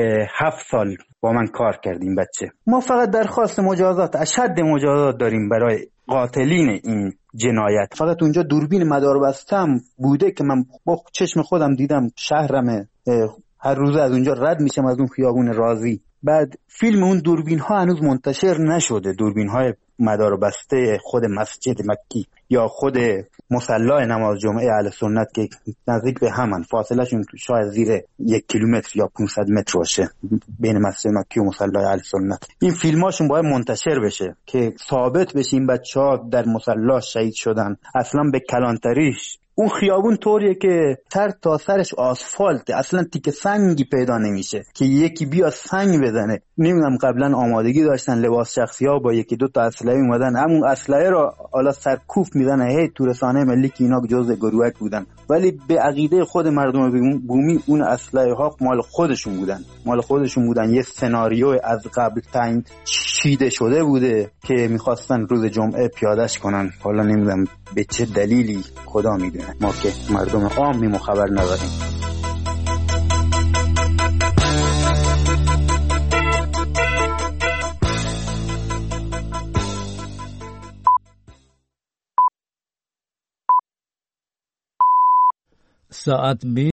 Speaker 16: 7 سال با من کار کردیم بچه. ما فقط درخواست مجازات، اشد مجازات داریم برای قاتلین این جنایت. فقط اونجا دوربین مداربستم بوده که من با چشم خودم دیدم، شهرمه، هر روز از اونجا رد میشم از اون خیابون رازی. بعد فیلم اون دوربین ها هنوز منتشر نشده، دوربین های مداربسته خود مسجد مکی یا خود مصلی نماز جمعه اهل سنت که نزدیک به همن، فاصله شون شاید زیر 1 کیلومتر یا 500 متر باشه بین مسجد مکی و مصلی اهل سنت. این فیلماشون باید منتشر بشه که ثابت بشه این بچه‌ها در مصلی شهید شدن. اصلا به کلانتریش اون خیابون طوریه که تر تا سرش آسفالته، اصلا تیکه سنگی پیدا نمیشه که یکی بیا سنگ بزنه. نمیدونم قبلا آمادگی داشتن لباس شخصی ها با 1-2 تا اسلحه اومدن، همون اسلحه رو حالا سرکوف میزنه هی تو رسانه ملی که اینا جزء گروهک بودن، ولی به عقیده خود مردم بومی اون اسلحه ها مال خودشون بودن. یه سناریو از قبل تعیین چیده شده بوده که میخواستن روز جمعه پیادهش کنن. حالا نمیدونم به چه دلیلی خدا میدونه، ما که مردم عامی خبر نداریم.
Speaker 1: ساعت